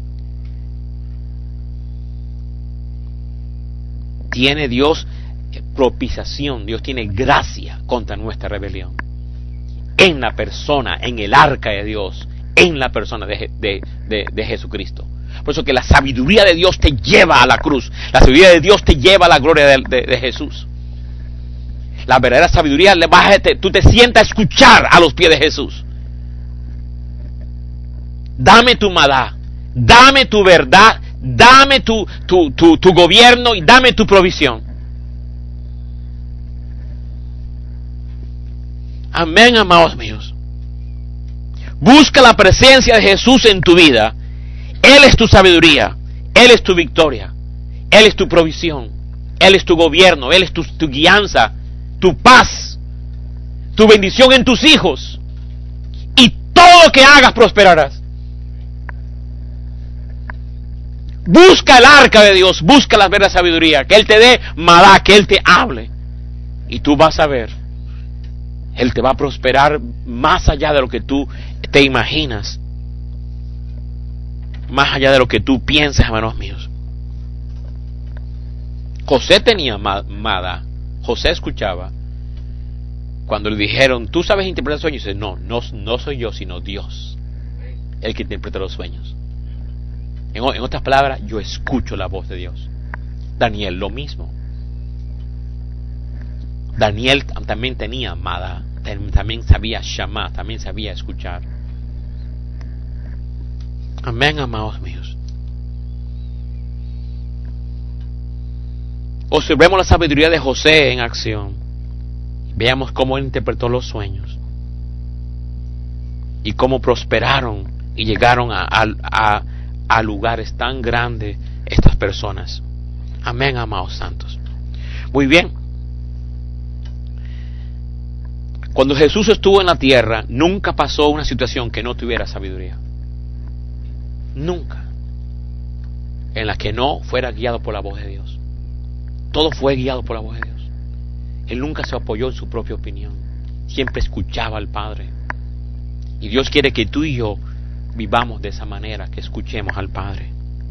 Tiene Dios propiciación, Dios tiene gracia contra nuestra rebelión. En la persona, en el arca de Dios, en la persona de, de, de, de Jesucristo. Por eso que la sabiduría de Dios te lleva a la cruz. La sabiduría de Dios te lleva a la gloria de, de, de Jesús. La verdadera sabiduría, le vas a, te, tú te sientas a escuchar a los pies de Jesús. Dame tu madá, dame tu verdad, dame tu, tu, tu, tu gobierno y dame tu provisión. Amén, amados míos. Busca la presencia de Jesús en tu vida. Él es tu sabiduría, Él es tu victoria, Él es tu provisión, Él es tu gobierno, Él es tu, tu guianza, tu paz, tu bendición en tus hijos. Y todo lo que hagas prosperarás. Busca el arca de Dios, busca la verdadera sabiduría, que Él te dé madá, que Él te hable. Y tú vas a ver, Él te va a prosperar más allá de lo que tú te imaginas. Más allá de lo que tú piensas, hermanos míos. José tenía madá. José escuchaba. Cuando le dijeron, ¿tú sabes interpretar sueños? Dice, no, no, no soy yo, sino Dios el que interpreta los sueños. En, en otras palabras, yo escucho la voz de Dios. Daniel, lo mismo. Daniel también tenía madá. También sabía llamar, también sabía escuchar. Amén, amados míos. Observemos la sabiduría de José en acción. Veamos cómo él interpretó los sueños. Y cómo prosperaron y llegaron a, a, a, a lugares tan grandes estas personas. Amén, amados santos. Muy bien. Cuando Jesús estuvo en la tierra, nunca pasó una situación que no tuviera sabiduría. Nunca. En la que no fuera guiado por la voz de Dios. Todo fue guiado por la voz de Dios. Él nunca se apoyó en su propia opinión. Siempre escuchaba al Padre. Y Dios quiere que tú y yo vivamos de esa manera, que escuchemos al Padre.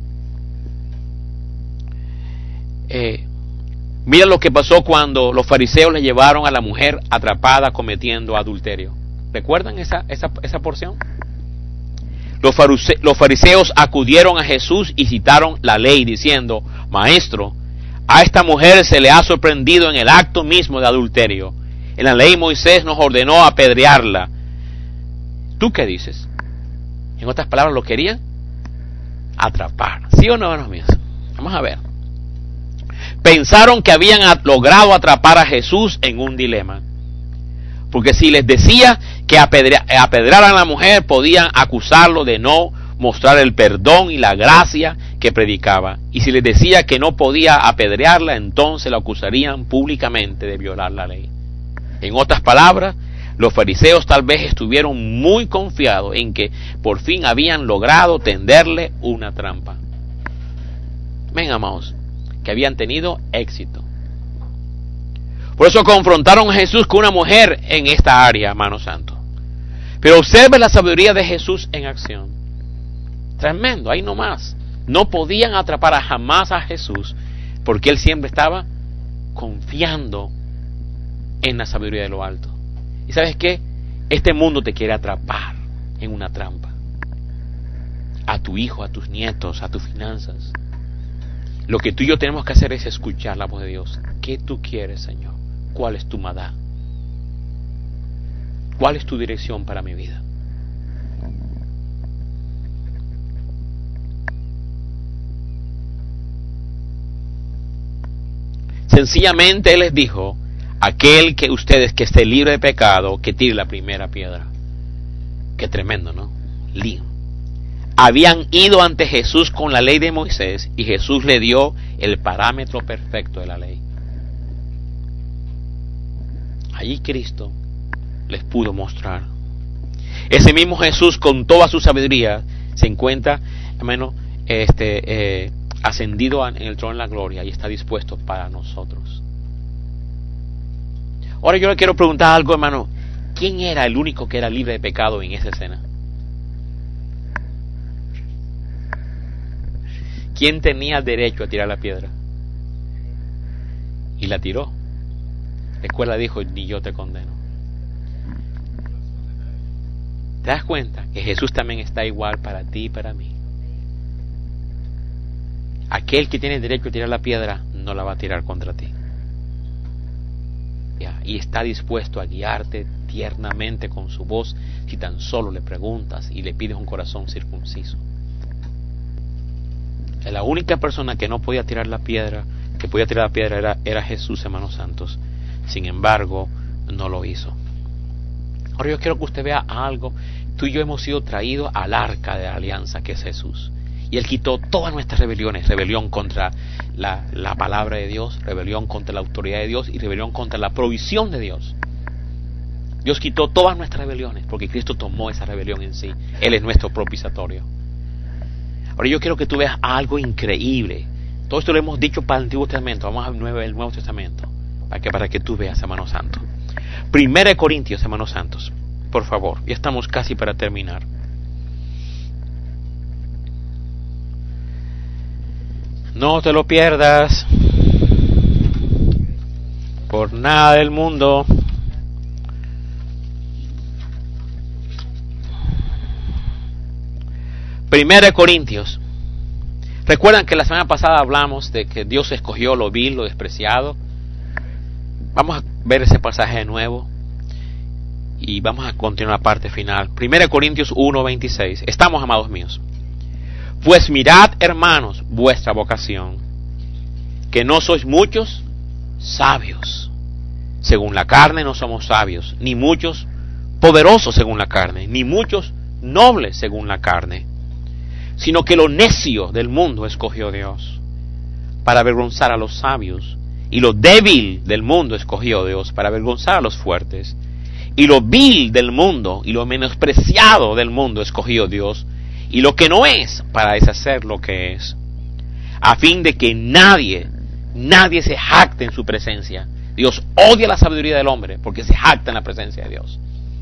Eh, mira lo que pasó cuando los fariseos le llevaron a la mujer atrapada cometiendo adulterio. ¿Recuerdan esa, esa, esa porción? Los, faruse, los fariseos acudieron a Jesús y citaron la ley diciendo: Maestro, a esta mujer se le ha sorprendido en el acto mismo de adulterio. En la ley Moisés nos ordenó apedrearla. ¿Tú qué dices? En otras palabras, ¿lo querían? Atrapar. ¿Sí o no, hermanos míos? Vamos a ver. Pensaron que habían logrado atrapar a Jesús en un dilema. Porque si les decía que apedre- apedraran a la mujer, podían acusarlo de no mostrar el perdón y la gracia que predicaba. Y si les decía que no podía apedrearla, entonces la acusarían públicamente de violar la ley. En otras palabras, los fariseos tal vez estuvieron muy confiados en que por fin habían logrado tenderle una trampa. Ven, amados, que habían tenido éxito. Por eso confrontaron a Jesús con una mujer en esta área, hermano santo. Pero observe la sabiduría de Jesús en acción. Tremendo, ahí nomás. No podían atrapar a jamás a Jesús porque él siempre estaba confiando en la sabiduría de lo alto. ¿Y sabes qué? Este mundo te quiere atrapar en una trampa. A tu hijo, a tus nietos, a tus finanzas. Lo que tú y yo tenemos que hacer es escuchar la voz de Dios. ¿Qué tú quieres, Señor? ¿Cuál es tu madá? ¿Cuál es tu dirección para mi vida? Sencillamente Él les dijo: aquel que ustedes que esté libre de pecado, que tire la primera piedra. Qué tremendo, ¿no? Lío. Habían ido ante Jesús con la ley de Moisés y Jesús le dio el parámetro perfecto de la ley. Allí Cristo les pudo mostrar. Ese mismo Jesús, con toda su sabiduría, se encuentra, hermano, este, eh, ascendido en el trono de la gloria y está dispuesto para nosotros. Ahora yo le quiero preguntar algo, hermano. ¿Quién era el único que era libre de pecado en esa escena? ¿Quién tenía derecho a tirar la piedra? Y la tiró. Recuerda, dijo: ni yo te condeno. ¿Te das cuenta que Jesús también está igual para ti y para mí? Aquel que tiene derecho a tirar la piedra no la va a tirar contra ti. Ya, y está dispuesto a guiarte tiernamente con su voz si tan solo le preguntas y le pides un corazón circunciso. La única persona que no podía tirar la piedra, que podía tirar la piedra era, era Jesús, hermanos santos. Sin embargo, no lo hizo. Ahora yo quiero que usted vea algo. Tú y yo hemos sido traídos al arca de la alianza que es Jesús. Y Él quitó todas nuestras rebeliones. Rebelión contra la, la palabra de Dios, rebelión contra la autoridad de Dios y rebelión contra la provisión de Dios. Dios quitó todas nuestras rebeliones porque Cristo tomó esa rebelión en sí. Él es nuestro propiciatorio. Ahora yo quiero que tú veas algo increíble. Todo esto lo hemos dicho para el Antiguo Testamento. Vamos al Nuevo, el Nuevo Testamento. Para que, para que tú veas, hermano santo. Primera de Corintios, hermanos santos. Por favor, ya estamos casi para terminar. No te lo pierdas. Por nada del mundo. Primera de Corintios. Recuerdan que la semana pasada hablamos de que Dios escogió lo vil, lo despreciado. Vamos a ver ese pasaje de nuevo y vamos a continuar la parte final. Primera de Corintios uno veintiséis. Estamos, amados míos. Pues mirad, hermanos, vuestra vocación, que no sois muchos sabios. Según la carne no somos sabios, ni muchos poderosos según la carne, ni muchos nobles según la carne, sino que lo necio del mundo escogió Dios, para avergonzar a los sabios, y lo débil del mundo escogió Dios, para avergonzar a los fuertes, y lo vil del mundo y lo menospreciado del mundo escogió Dios, y lo que no es, para deshacer lo que es, a fin de que nadie, nadie se jacte en su presencia. Dios odia la sabiduría del hombre porque se jacta en la presencia de Dios.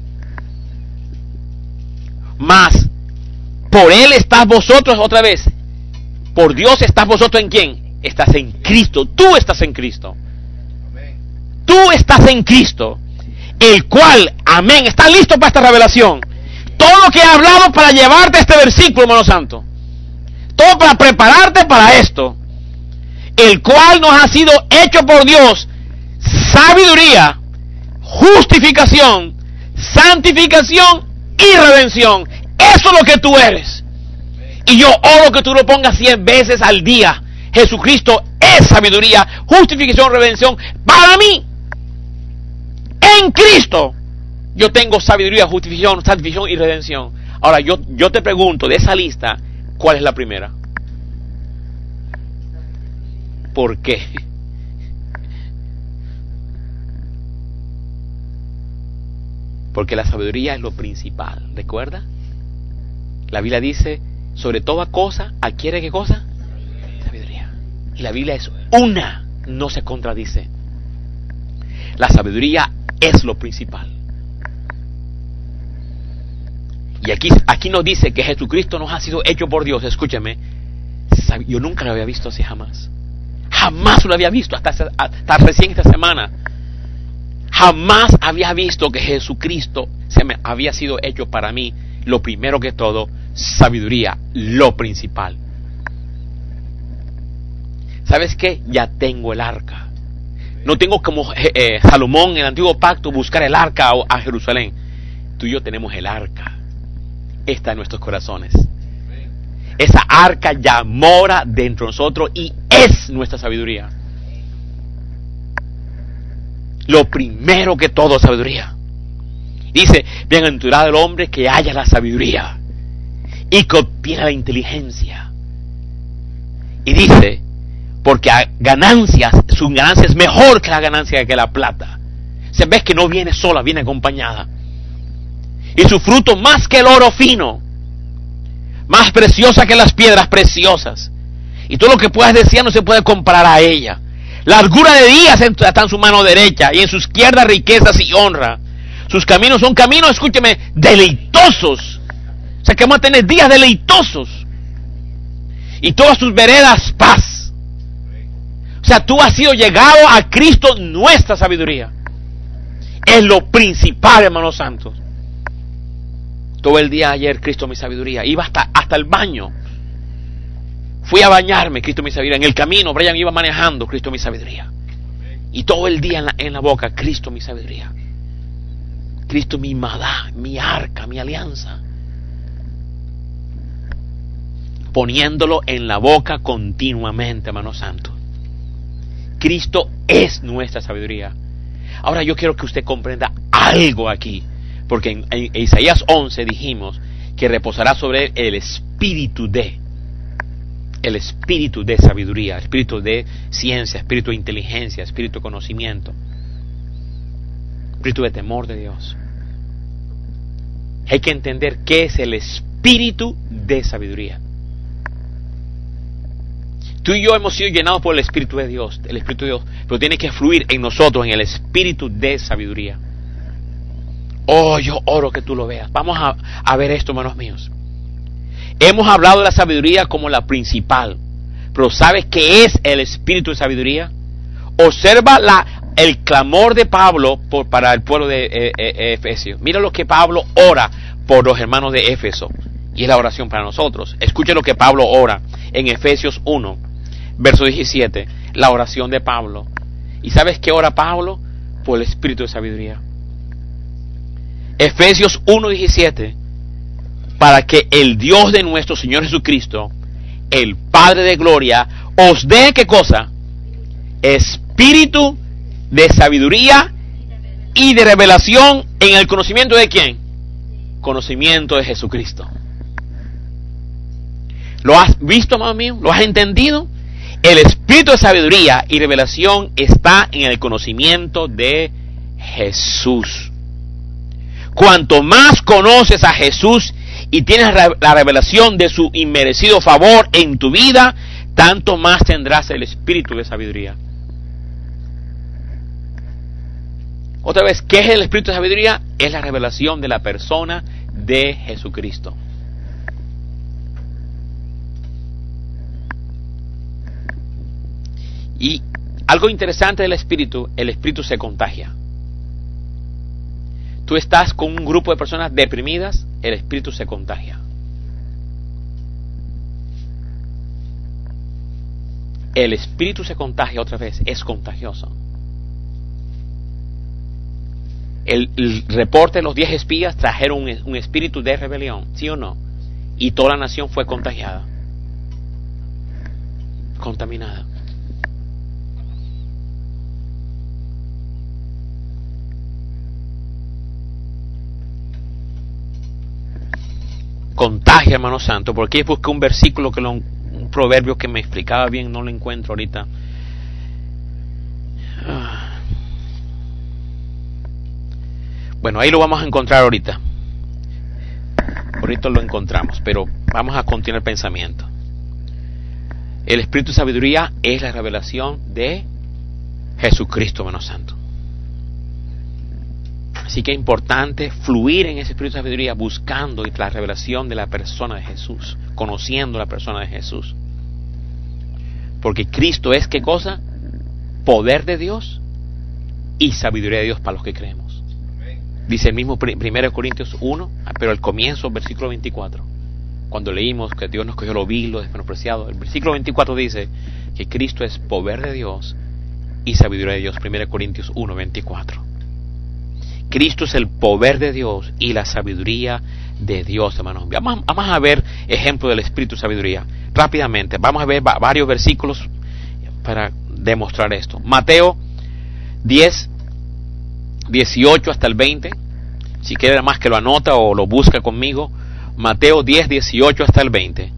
Mas, por Él estás vosotros, otra vez, por Dios estás vosotros en quién? Estás en Cristo, tú estás en Cristo. Tú estás en Cristo, el cual, amén, ¿estás listo para esta revelación? Todo lo que he hablado para llevarte a este versículo, hermano santo, todo para prepararte para esto, el cual nos ha sido hecho por Dios sabiduría, justificación, santificación y redención. Eso es lo que tú eres. Y yo oro que tú lo pongas cien veces al día. Jesucristo es sabiduría, justificación, redención. Para mí, en Cristo, yo tengo sabiduría, justificación, santificación y redención. Ahora, yo, yo te pregunto, de esa lista, ¿cuál es la primera? ¿Por qué? Porque la sabiduría es lo principal, ¿recuerda? La Biblia dice, sobre toda cosa, ¿adquiere qué cosa? Sabiduría. Y la Biblia es una, no se contradice. La sabiduría es lo principal. Y aquí, aquí nos dice que Jesucristo nos ha sido hecho por Dios. Escúchame, yo nunca lo había visto así, jamás. Jamás lo había visto, hasta, hasta recién esta semana. Jamás había visto que Jesucristo se me había sido hecho para mí, lo primero que todo, sabiduría, lo principal. ¿Sabes qué? Ya tengo el arca. No tengo como eh, eh, Salomón en el antiguo pacto buscar el arca a, a Jerusalén. Tú y yo tenemos el arca. Está en nuestros corazones. Esa arca ya mora dentro de nosotros y es nuestra sabiduría. Lo primero que todo, sabiduría. Dice, bienaventurado el hombre que haya la sabiduría y que obtiene la inteligencia. Y dice, porque a ganancias, su ganancia es mejor que la ganancia que la plata. Se ve que no viene sola, viene acompañada. Y su fruto más que el oro fino, más preciosa que las piedras preciosas. Y todo lo que puedas decir no se puede comparar a ella. Largura de días está en su mano derecha y en su izquierda riquezas y honra. Sus caminos son caminos, escúcheme, deleitosos. O sea que vamos a tener días deleitosos. Y todas sus veredas paz. O sea, tú has sido llegado a Cristo, nuestra sabiduría. Es lo principal, hermanos santos. Todo el día ayer, Cristo mi sabiduría. Iba hasta, hasta el baño. Fui a bañarme, Cristo mi sabiduría. En el camino, Brian iba manejando, Cristo mi sabiduría. Y todo el día en la, en la boca, Cristo mi sabiduría. Cristo mi madá, mi arca, mi alianza. Poniéndolo en la boca continuamente, hermano santo. Cristo es nuestra sabiduría. Ahora yo quiero que usted comprenda algo aquí. Porque en, en Isaías once dijimos que reposará sobre él el espíritu de, el espíritu de sabiduría, espíritu de ciencia, espíritu de inteligencia, espíritu de conocimiento, espíritu de temor de Dios. Hay que entender qué es el espíritu de sabiduría. Tú y yo hemos sido llenados por el espíritu de Dios, el espíritu de Dios, pero tiene que fluir en nosotros en el espíritu de sabiduría. Oh, yo oro que tú lo veas. Vamos a, a ver esto, hermanos míos. Hemos hablado de la sabiduría como la principal, pero ¿sabes qué es el espíritu de sabiduría? Observa la, el clamor de Pablo por, para el pueblo de eh, eh, Efesios. Mira lo que Pablo ora por los hermanos de Éfeso, y es la oración para nosotros. Escucha lo que Pablo ora en Efesios uno, verso diecisiete, la oración de Pablo. ¿Y sabes qué ora Pablo? Por el espíritu de sabiduría. Efesios uno diecisiete, para que el Dios de nuestro Señor Jesucristo, el Padre de gloria, os dé, ¿qué cosa? Espíritu de sabiduría y de revelación en el conocimiento de ¿quién? Conocimiento de Jesucristo. ¿Lo has visto, hermano mío? ¿Lo has entendido? El espíritu de sabiduría y revelación está en el conocimiento de Jesús. cuanto más conoces a Jesús y tienes la revelación de su inmerecido favor en tu vida, tanto más tendrás el espíritu de sabiduría. Otra vez, ¿qué es el espíritu de sabiduría? Es la revelación de la persona de Jesucristo. Y algo interesante del espíritu, el espíritu se contagia. Tú estás con un grupo de personas deprimidas, el espíritu se contagia. El espíritu se contagia otra vez, es contagioso. El, el reporte de los diez espías trajeron un, un espíritu de rebelión, ¿sí o no? Y toda la nación fue contagiada, contaminada. Contagia, hermano santo, porque busqué un versículo, que lo, un proverbio que me explicaba bien, no lo encuentro ahorita. Bueno, ahí lo vamos a encontrar ahorita. Ahorita lo encontramos, pero vamos a continuar el pensamiento. El espíritu de sabiduría es la revelación de Jesucristo, hermano santo. Así que es importante fluir en ese espíritu de sabiduría, buscando la revelación de la persona de Jesús, conociendo la persona de Jesús. Porque Cristo es, ¿qué cosa? Poder de Dios y sabiduría de Dios para los que creemos. Dice el mismo primero Corintios uno, pero al comienzo, versículo veinticuatro, cuando leímos que Dios nos cogió lo vil, lo despreciado, el versículo veinticuatro dice que Cristo es poder de Dios y sabiduría de Dios. primero Corintios uno, veinticuatro. Cristo es el poder de Dios y la sabiduría de Dios, hermanos. Vamos, vamos a ver ejemplo del espíritu de sabiduría. Rápidamente, vamos a ver va, varios versículos para demostrar esto. Mateo diez, dieciocho hasta el veinte. Si quiere más que lo anota o lo busca conmigo. Mateo diez, dieciocho hasta el veinte.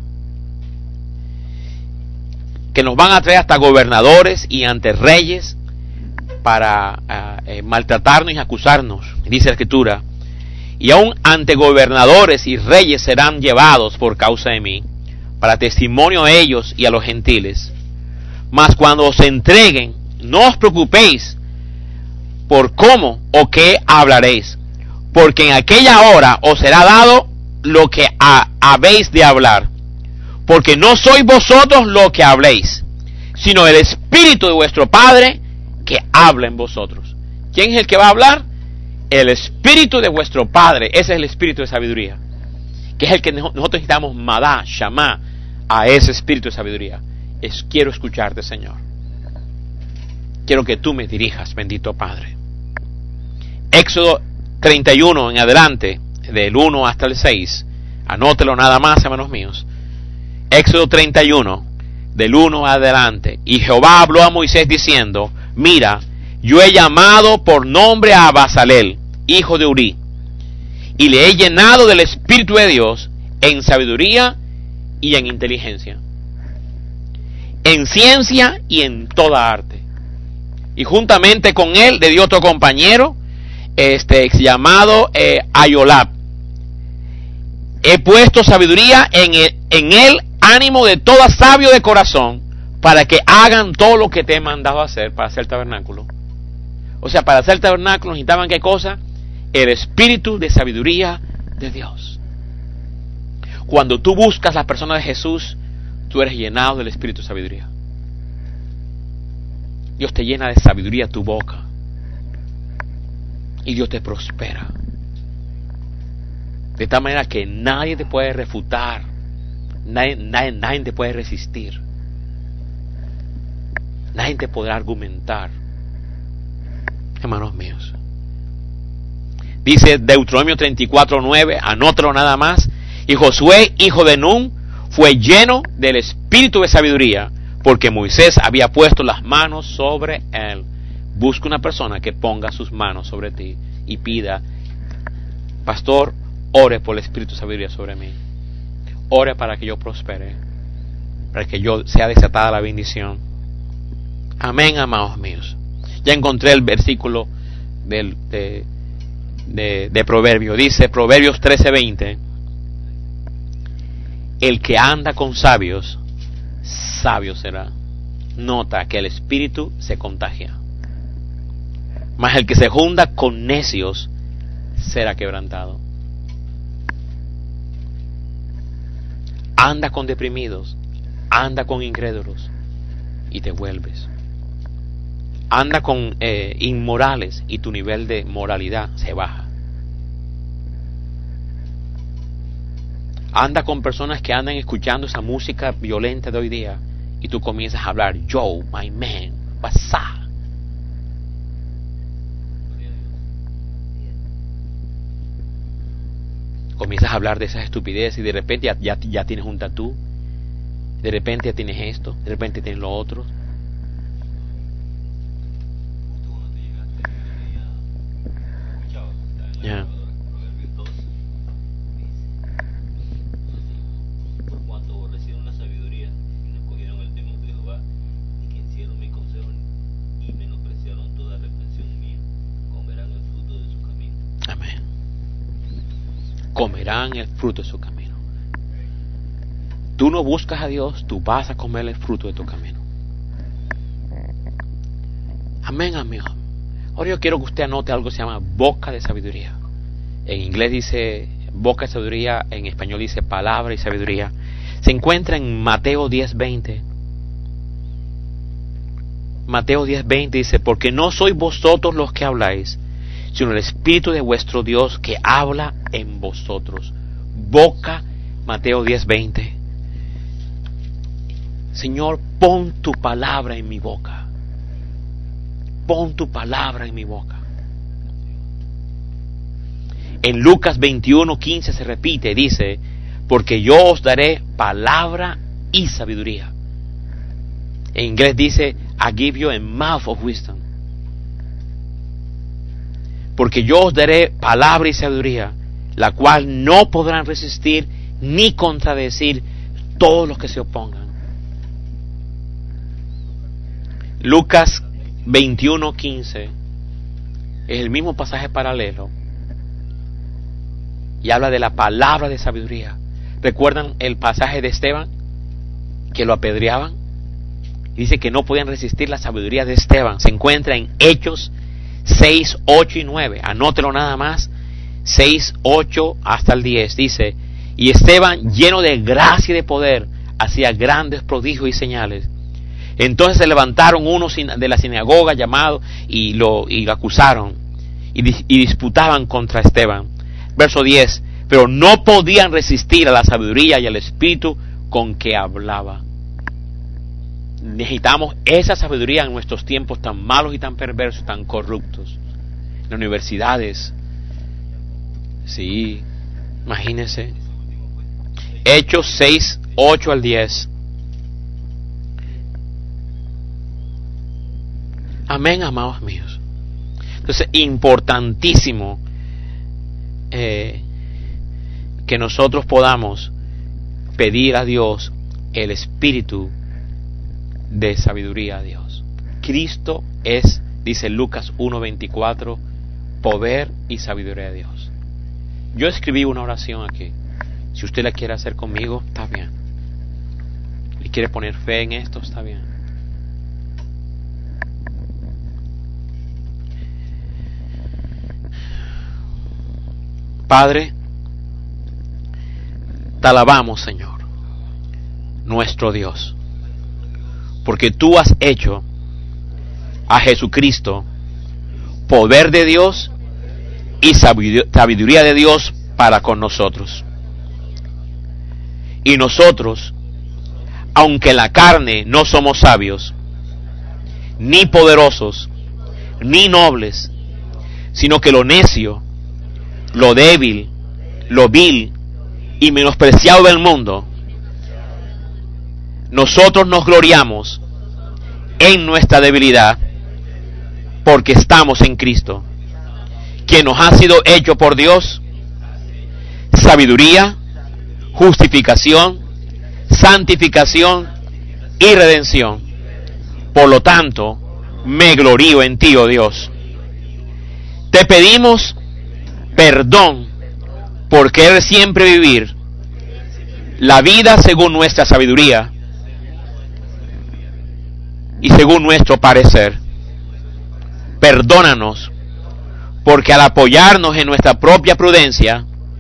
Que nos van a traer hasta gobernadores y ante reyes para uh, eh, maltratarnos y acusarnos, dice la Escritura, y aún ante gobernadores y reyes serán llevados por causa de mí, para testimonio a ellos y a los gentiles. Mas cuando os entreguen, no os preocupéis por cómo o qué hablaréis, porque en aquella hora os será dado lo que ha, habéis de hablar, porque no sois vosotros lo que habléis, sino el Espíritu de vuestro Padre que habla en vosotros. ¿Quién es el que va a hablar? El Espíritu de vuestro Padre. Ese es el Espíritu de sabiduría, que es el que nosotros necesitamos, madá, shamá, a ese Espíritu de sabiduría. Es: quiero escucharte, Señor. Quiero que tú me dirijas, bendito Padre. Éxodo treinta y uno en adelante, del uno hasta el seis. Anótelo nada más, hermanos míos. Éxodo treinta y uno, del uno adelante. Y Jehová habló a Moisés diciendo: mira, yo he llamado por nombre a Basalel, hijo de Urí, y le he llenado del Espíritu de Dios en sabiduría y en inteligencia, en ciencia y en toda arte. Y juntamente con él le dio otro compañero, este llamado eh, Ayolab. He puesto sabiduría en el, en el ánimo de todo sabio de corazón, para que hagan todo lo que te he mandado hacer para hacer el tabernáculo. O sea, para hacer el tabernáculo necesitaban, ¿qué cosa? El espíritu de sabiduría de Dios. Cuando tú buscas la persona de Jesús, tú eres llenado del espíritu de sabiduría. Dios te llena de sabiduría tu boca, y Dios te prospera, de tal manera que nadie te puede refutar, nadie, nadie, nadie te puede resistir, nadie te podrá argumentar, hermanos míos. Dice Deuteronomio treinta y cuatro, nueve, anótalo nada más. Y Josué, hijo de Nun, fue lleno del espíritu de sabiduría, porque Moisés había puesto las manos sobre él. Busca una persona que ponga sus manos sobre ti y pida: pastor, ore por el espíritu de sabiduría sobre mí. Ore para que yo prospere, para que yo sea desatada la bendición. Amén, amados míos. Ya encontré el versículo del, de de, de Proverbios. Dice Proverbios trece veinte: el que anda con sabios, sabio será. Nota que el espíritu se contagia. Mas el que se junta con necios será quebrantado. Anda con deprimidos, anda con incrédulos y te vuelves. Anda con eh, inmorales y tu nivel de moralidad se baja. Anda con personas que andan escuchando esa música violenta de hoy día y tú comienzas a hablar, yo, my man, what's up? Comienzas a hablar de esas estupideces y de repente ya, ya, ya tienes un tatú, de repente ya tienes esto, de repente tienes lo otro. Yeah. Por cuanto aborrecieron la sabiduría y no escogieron el temor de Jehová, y que hicieron mi consejo y menospreciaron toda reprensión mía, comerán el fruto de su camino. Amén. Comerán el fruto de su camino. Tú no buscas a Dios, tú vas a comer el fruto de tu camino. Amén, amigo. Ahora yo quiero que usted anote algo que se llama boca de sabiduría. En inglés dice boca de sabiduría, en español dice palabra y sabiduría. Se encuentra en Mateo diez veinte. Mateo diez veinte dice, porque no sois vosotros los que habláis, sino el Espíritu de vuestro Dios que habla en vosotros. Boca, Mateo diez veinte. Señor, pon tu palabra en mi boca. Pon tu palabra en mi boca. En Lucas veintiuno quince se repite, dice, porque yo os daré palabra y sabiduría. En inglés dice, I give you a mouth of wisdom. Porque yo os daré palabra y sabiduría, la cual no podrán resistir ni contradecir todos los que se opongan. Lucas veintiuno quince es el mismo pasaje paralelo y habla de la palabra de sabiduría. ¿Recuerdan el pasaje de Esteban? Que lo apedreaban. Y dice que no podían resistir la sabiduría de Esteban. Se encuentra en Hechos seis, ocho y nueve. Anótelo nada más. seis, ocho hasta el diez. Dice, y Esteban, lleno de gracia y de poder, hacía grandes prodigios y señales. Entonces se levantaron unos de la sinagoga llamados y lo, y lo acusaron y, y disputaban contra Esteban. Verso diez, pero no podían resistir a la sabiduría y al espíritu con que hablaba. Necesitamos esa sabiduría en nuestros tiempos tan malos y tan perversos, tan corruptos. En las universidades. Sí, imagínense. Hechos seis, ocho al diez. Amén, amados míos. Entonces, importantísimo eh, que nosotros podamos pedir a Dios el espíritu de sabiduría a Dios. Cristo es, dice Lucas uno veinticuatro, poder y sabiduría de Dios. Yo escribí una oración aquí. Si usted la quiere hacer conmigo, está bien. Y quiere poner fe en esto, está bien. Padre, te alabamos, Señor, nuestro Dios, porque tú has hecho a Jesucristo poder de Dios y sabiduría de Dios para con nosotros. Y nosotros, aunque en la carne no somos sabios, ni poderosos, ni nobles, sino que lo necio, lo débil, lo vil y menospreciado del mundo, nosotros nos gloriamos en nuestra debilidad, porque estamos en Cristo, quien nos ha sido hecho por Dios sabiduría, justificación, santificación y redención. Por lo tanto, me glorío en ti, oh Dios. Te pedimos perdón por querer siempre vivir la vida según nuestra sabiduría y según nuestro parecer. Perdónanos porque al apoyarnos en nuestra propia prudencia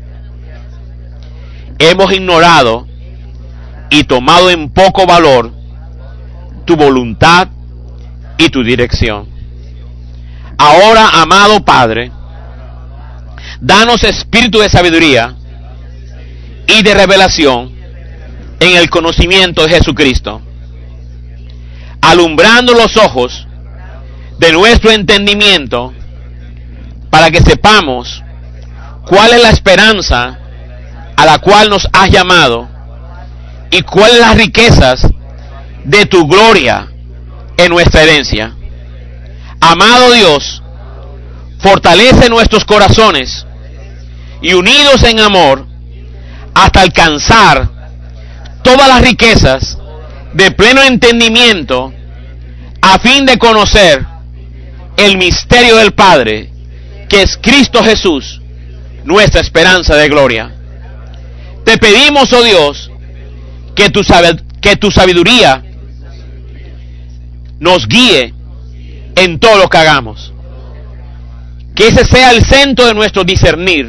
hemos ignorado y tomado en poco valor tu voluntad y tu dirección. Ahora, amado Padre, danos espíritu de sabiduría y de revelación en el conocimiento de Jesucristo, alumbrando los ojos de nuestro entendimiento para que sepamos cuál es la esperanza a la cual nos has llamado y cuáles las riquezas de tu gloria en nuestra herencia. Amado Dios, fortalece nuestros corazones y unidos en amor hasta alcanzar todas las riquezas de pleno entendimiento a fin de conocer el misterio del Padre, que es Cristo Jesús, nuestra esperanza de gloria. Te pedimos, oh Dios, que tu, que tu sabiduría nos guíe en todo lo que hagamos. Que ese sea el centro de nuestro discernir.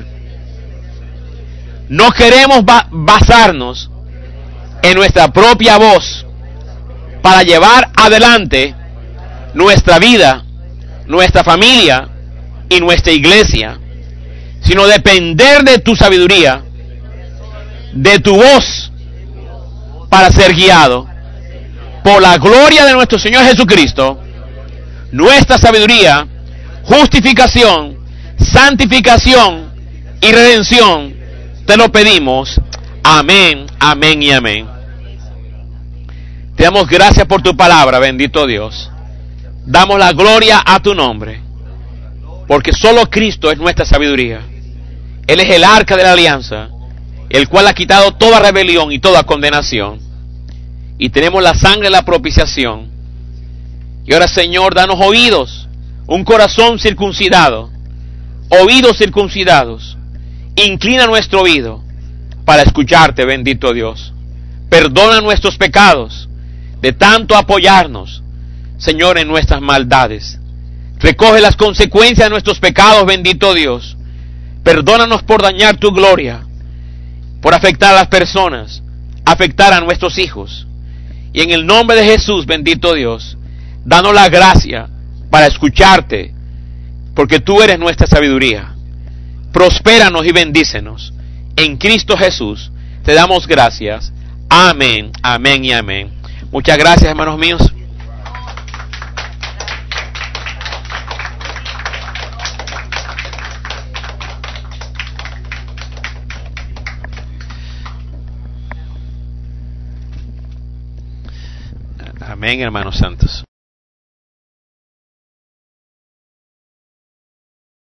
No queremos ba- basarnos en nuestra propia voz para llevar adelante nuestra vida, nuestra familia y nuestra iglesia, sino depender de tu sabiduría, de tu voz, para ser guiado por la gloria de nuestro Señor Jesucristo, nuestra sabiduría, justificación, santificación y redención. Te lo pedimos. Amén, amén y amén. Te damos gracias por tu palabra, bendito Dios. Damos la gloria a tu nombre, porque solo Cristo es nuestra sabiduría. Él es el arca de la alianza, el cual ha quitado toda rebelión y toda condenación. Y tenemos la sangre de la propiciación. Y ahora, Señor, danos oídos, un corazón circuncidado, oídos circuncidados. Inclina nuestro oído para escucharte, bendito Dios. Perdona nuestros pecados de tanto apoyarnos, Señor, en nuestras maldades. Recoge las consecuencias de nuestros pecados, bendito Dios. Perdónanos por dañar tu gloria, por afectar a las personas, afectar a nuestros hijos. Y en el nombre de Jesús, bendito Dios, danos la gracia para escucharte, porque tú eres nuestra sabiduría. Prospéranos y bendícenos. En Cristo Jesús te damos gracias. Amén, amén y amén. Muchas gracias, hermanos míos. Amén, hermanos santos.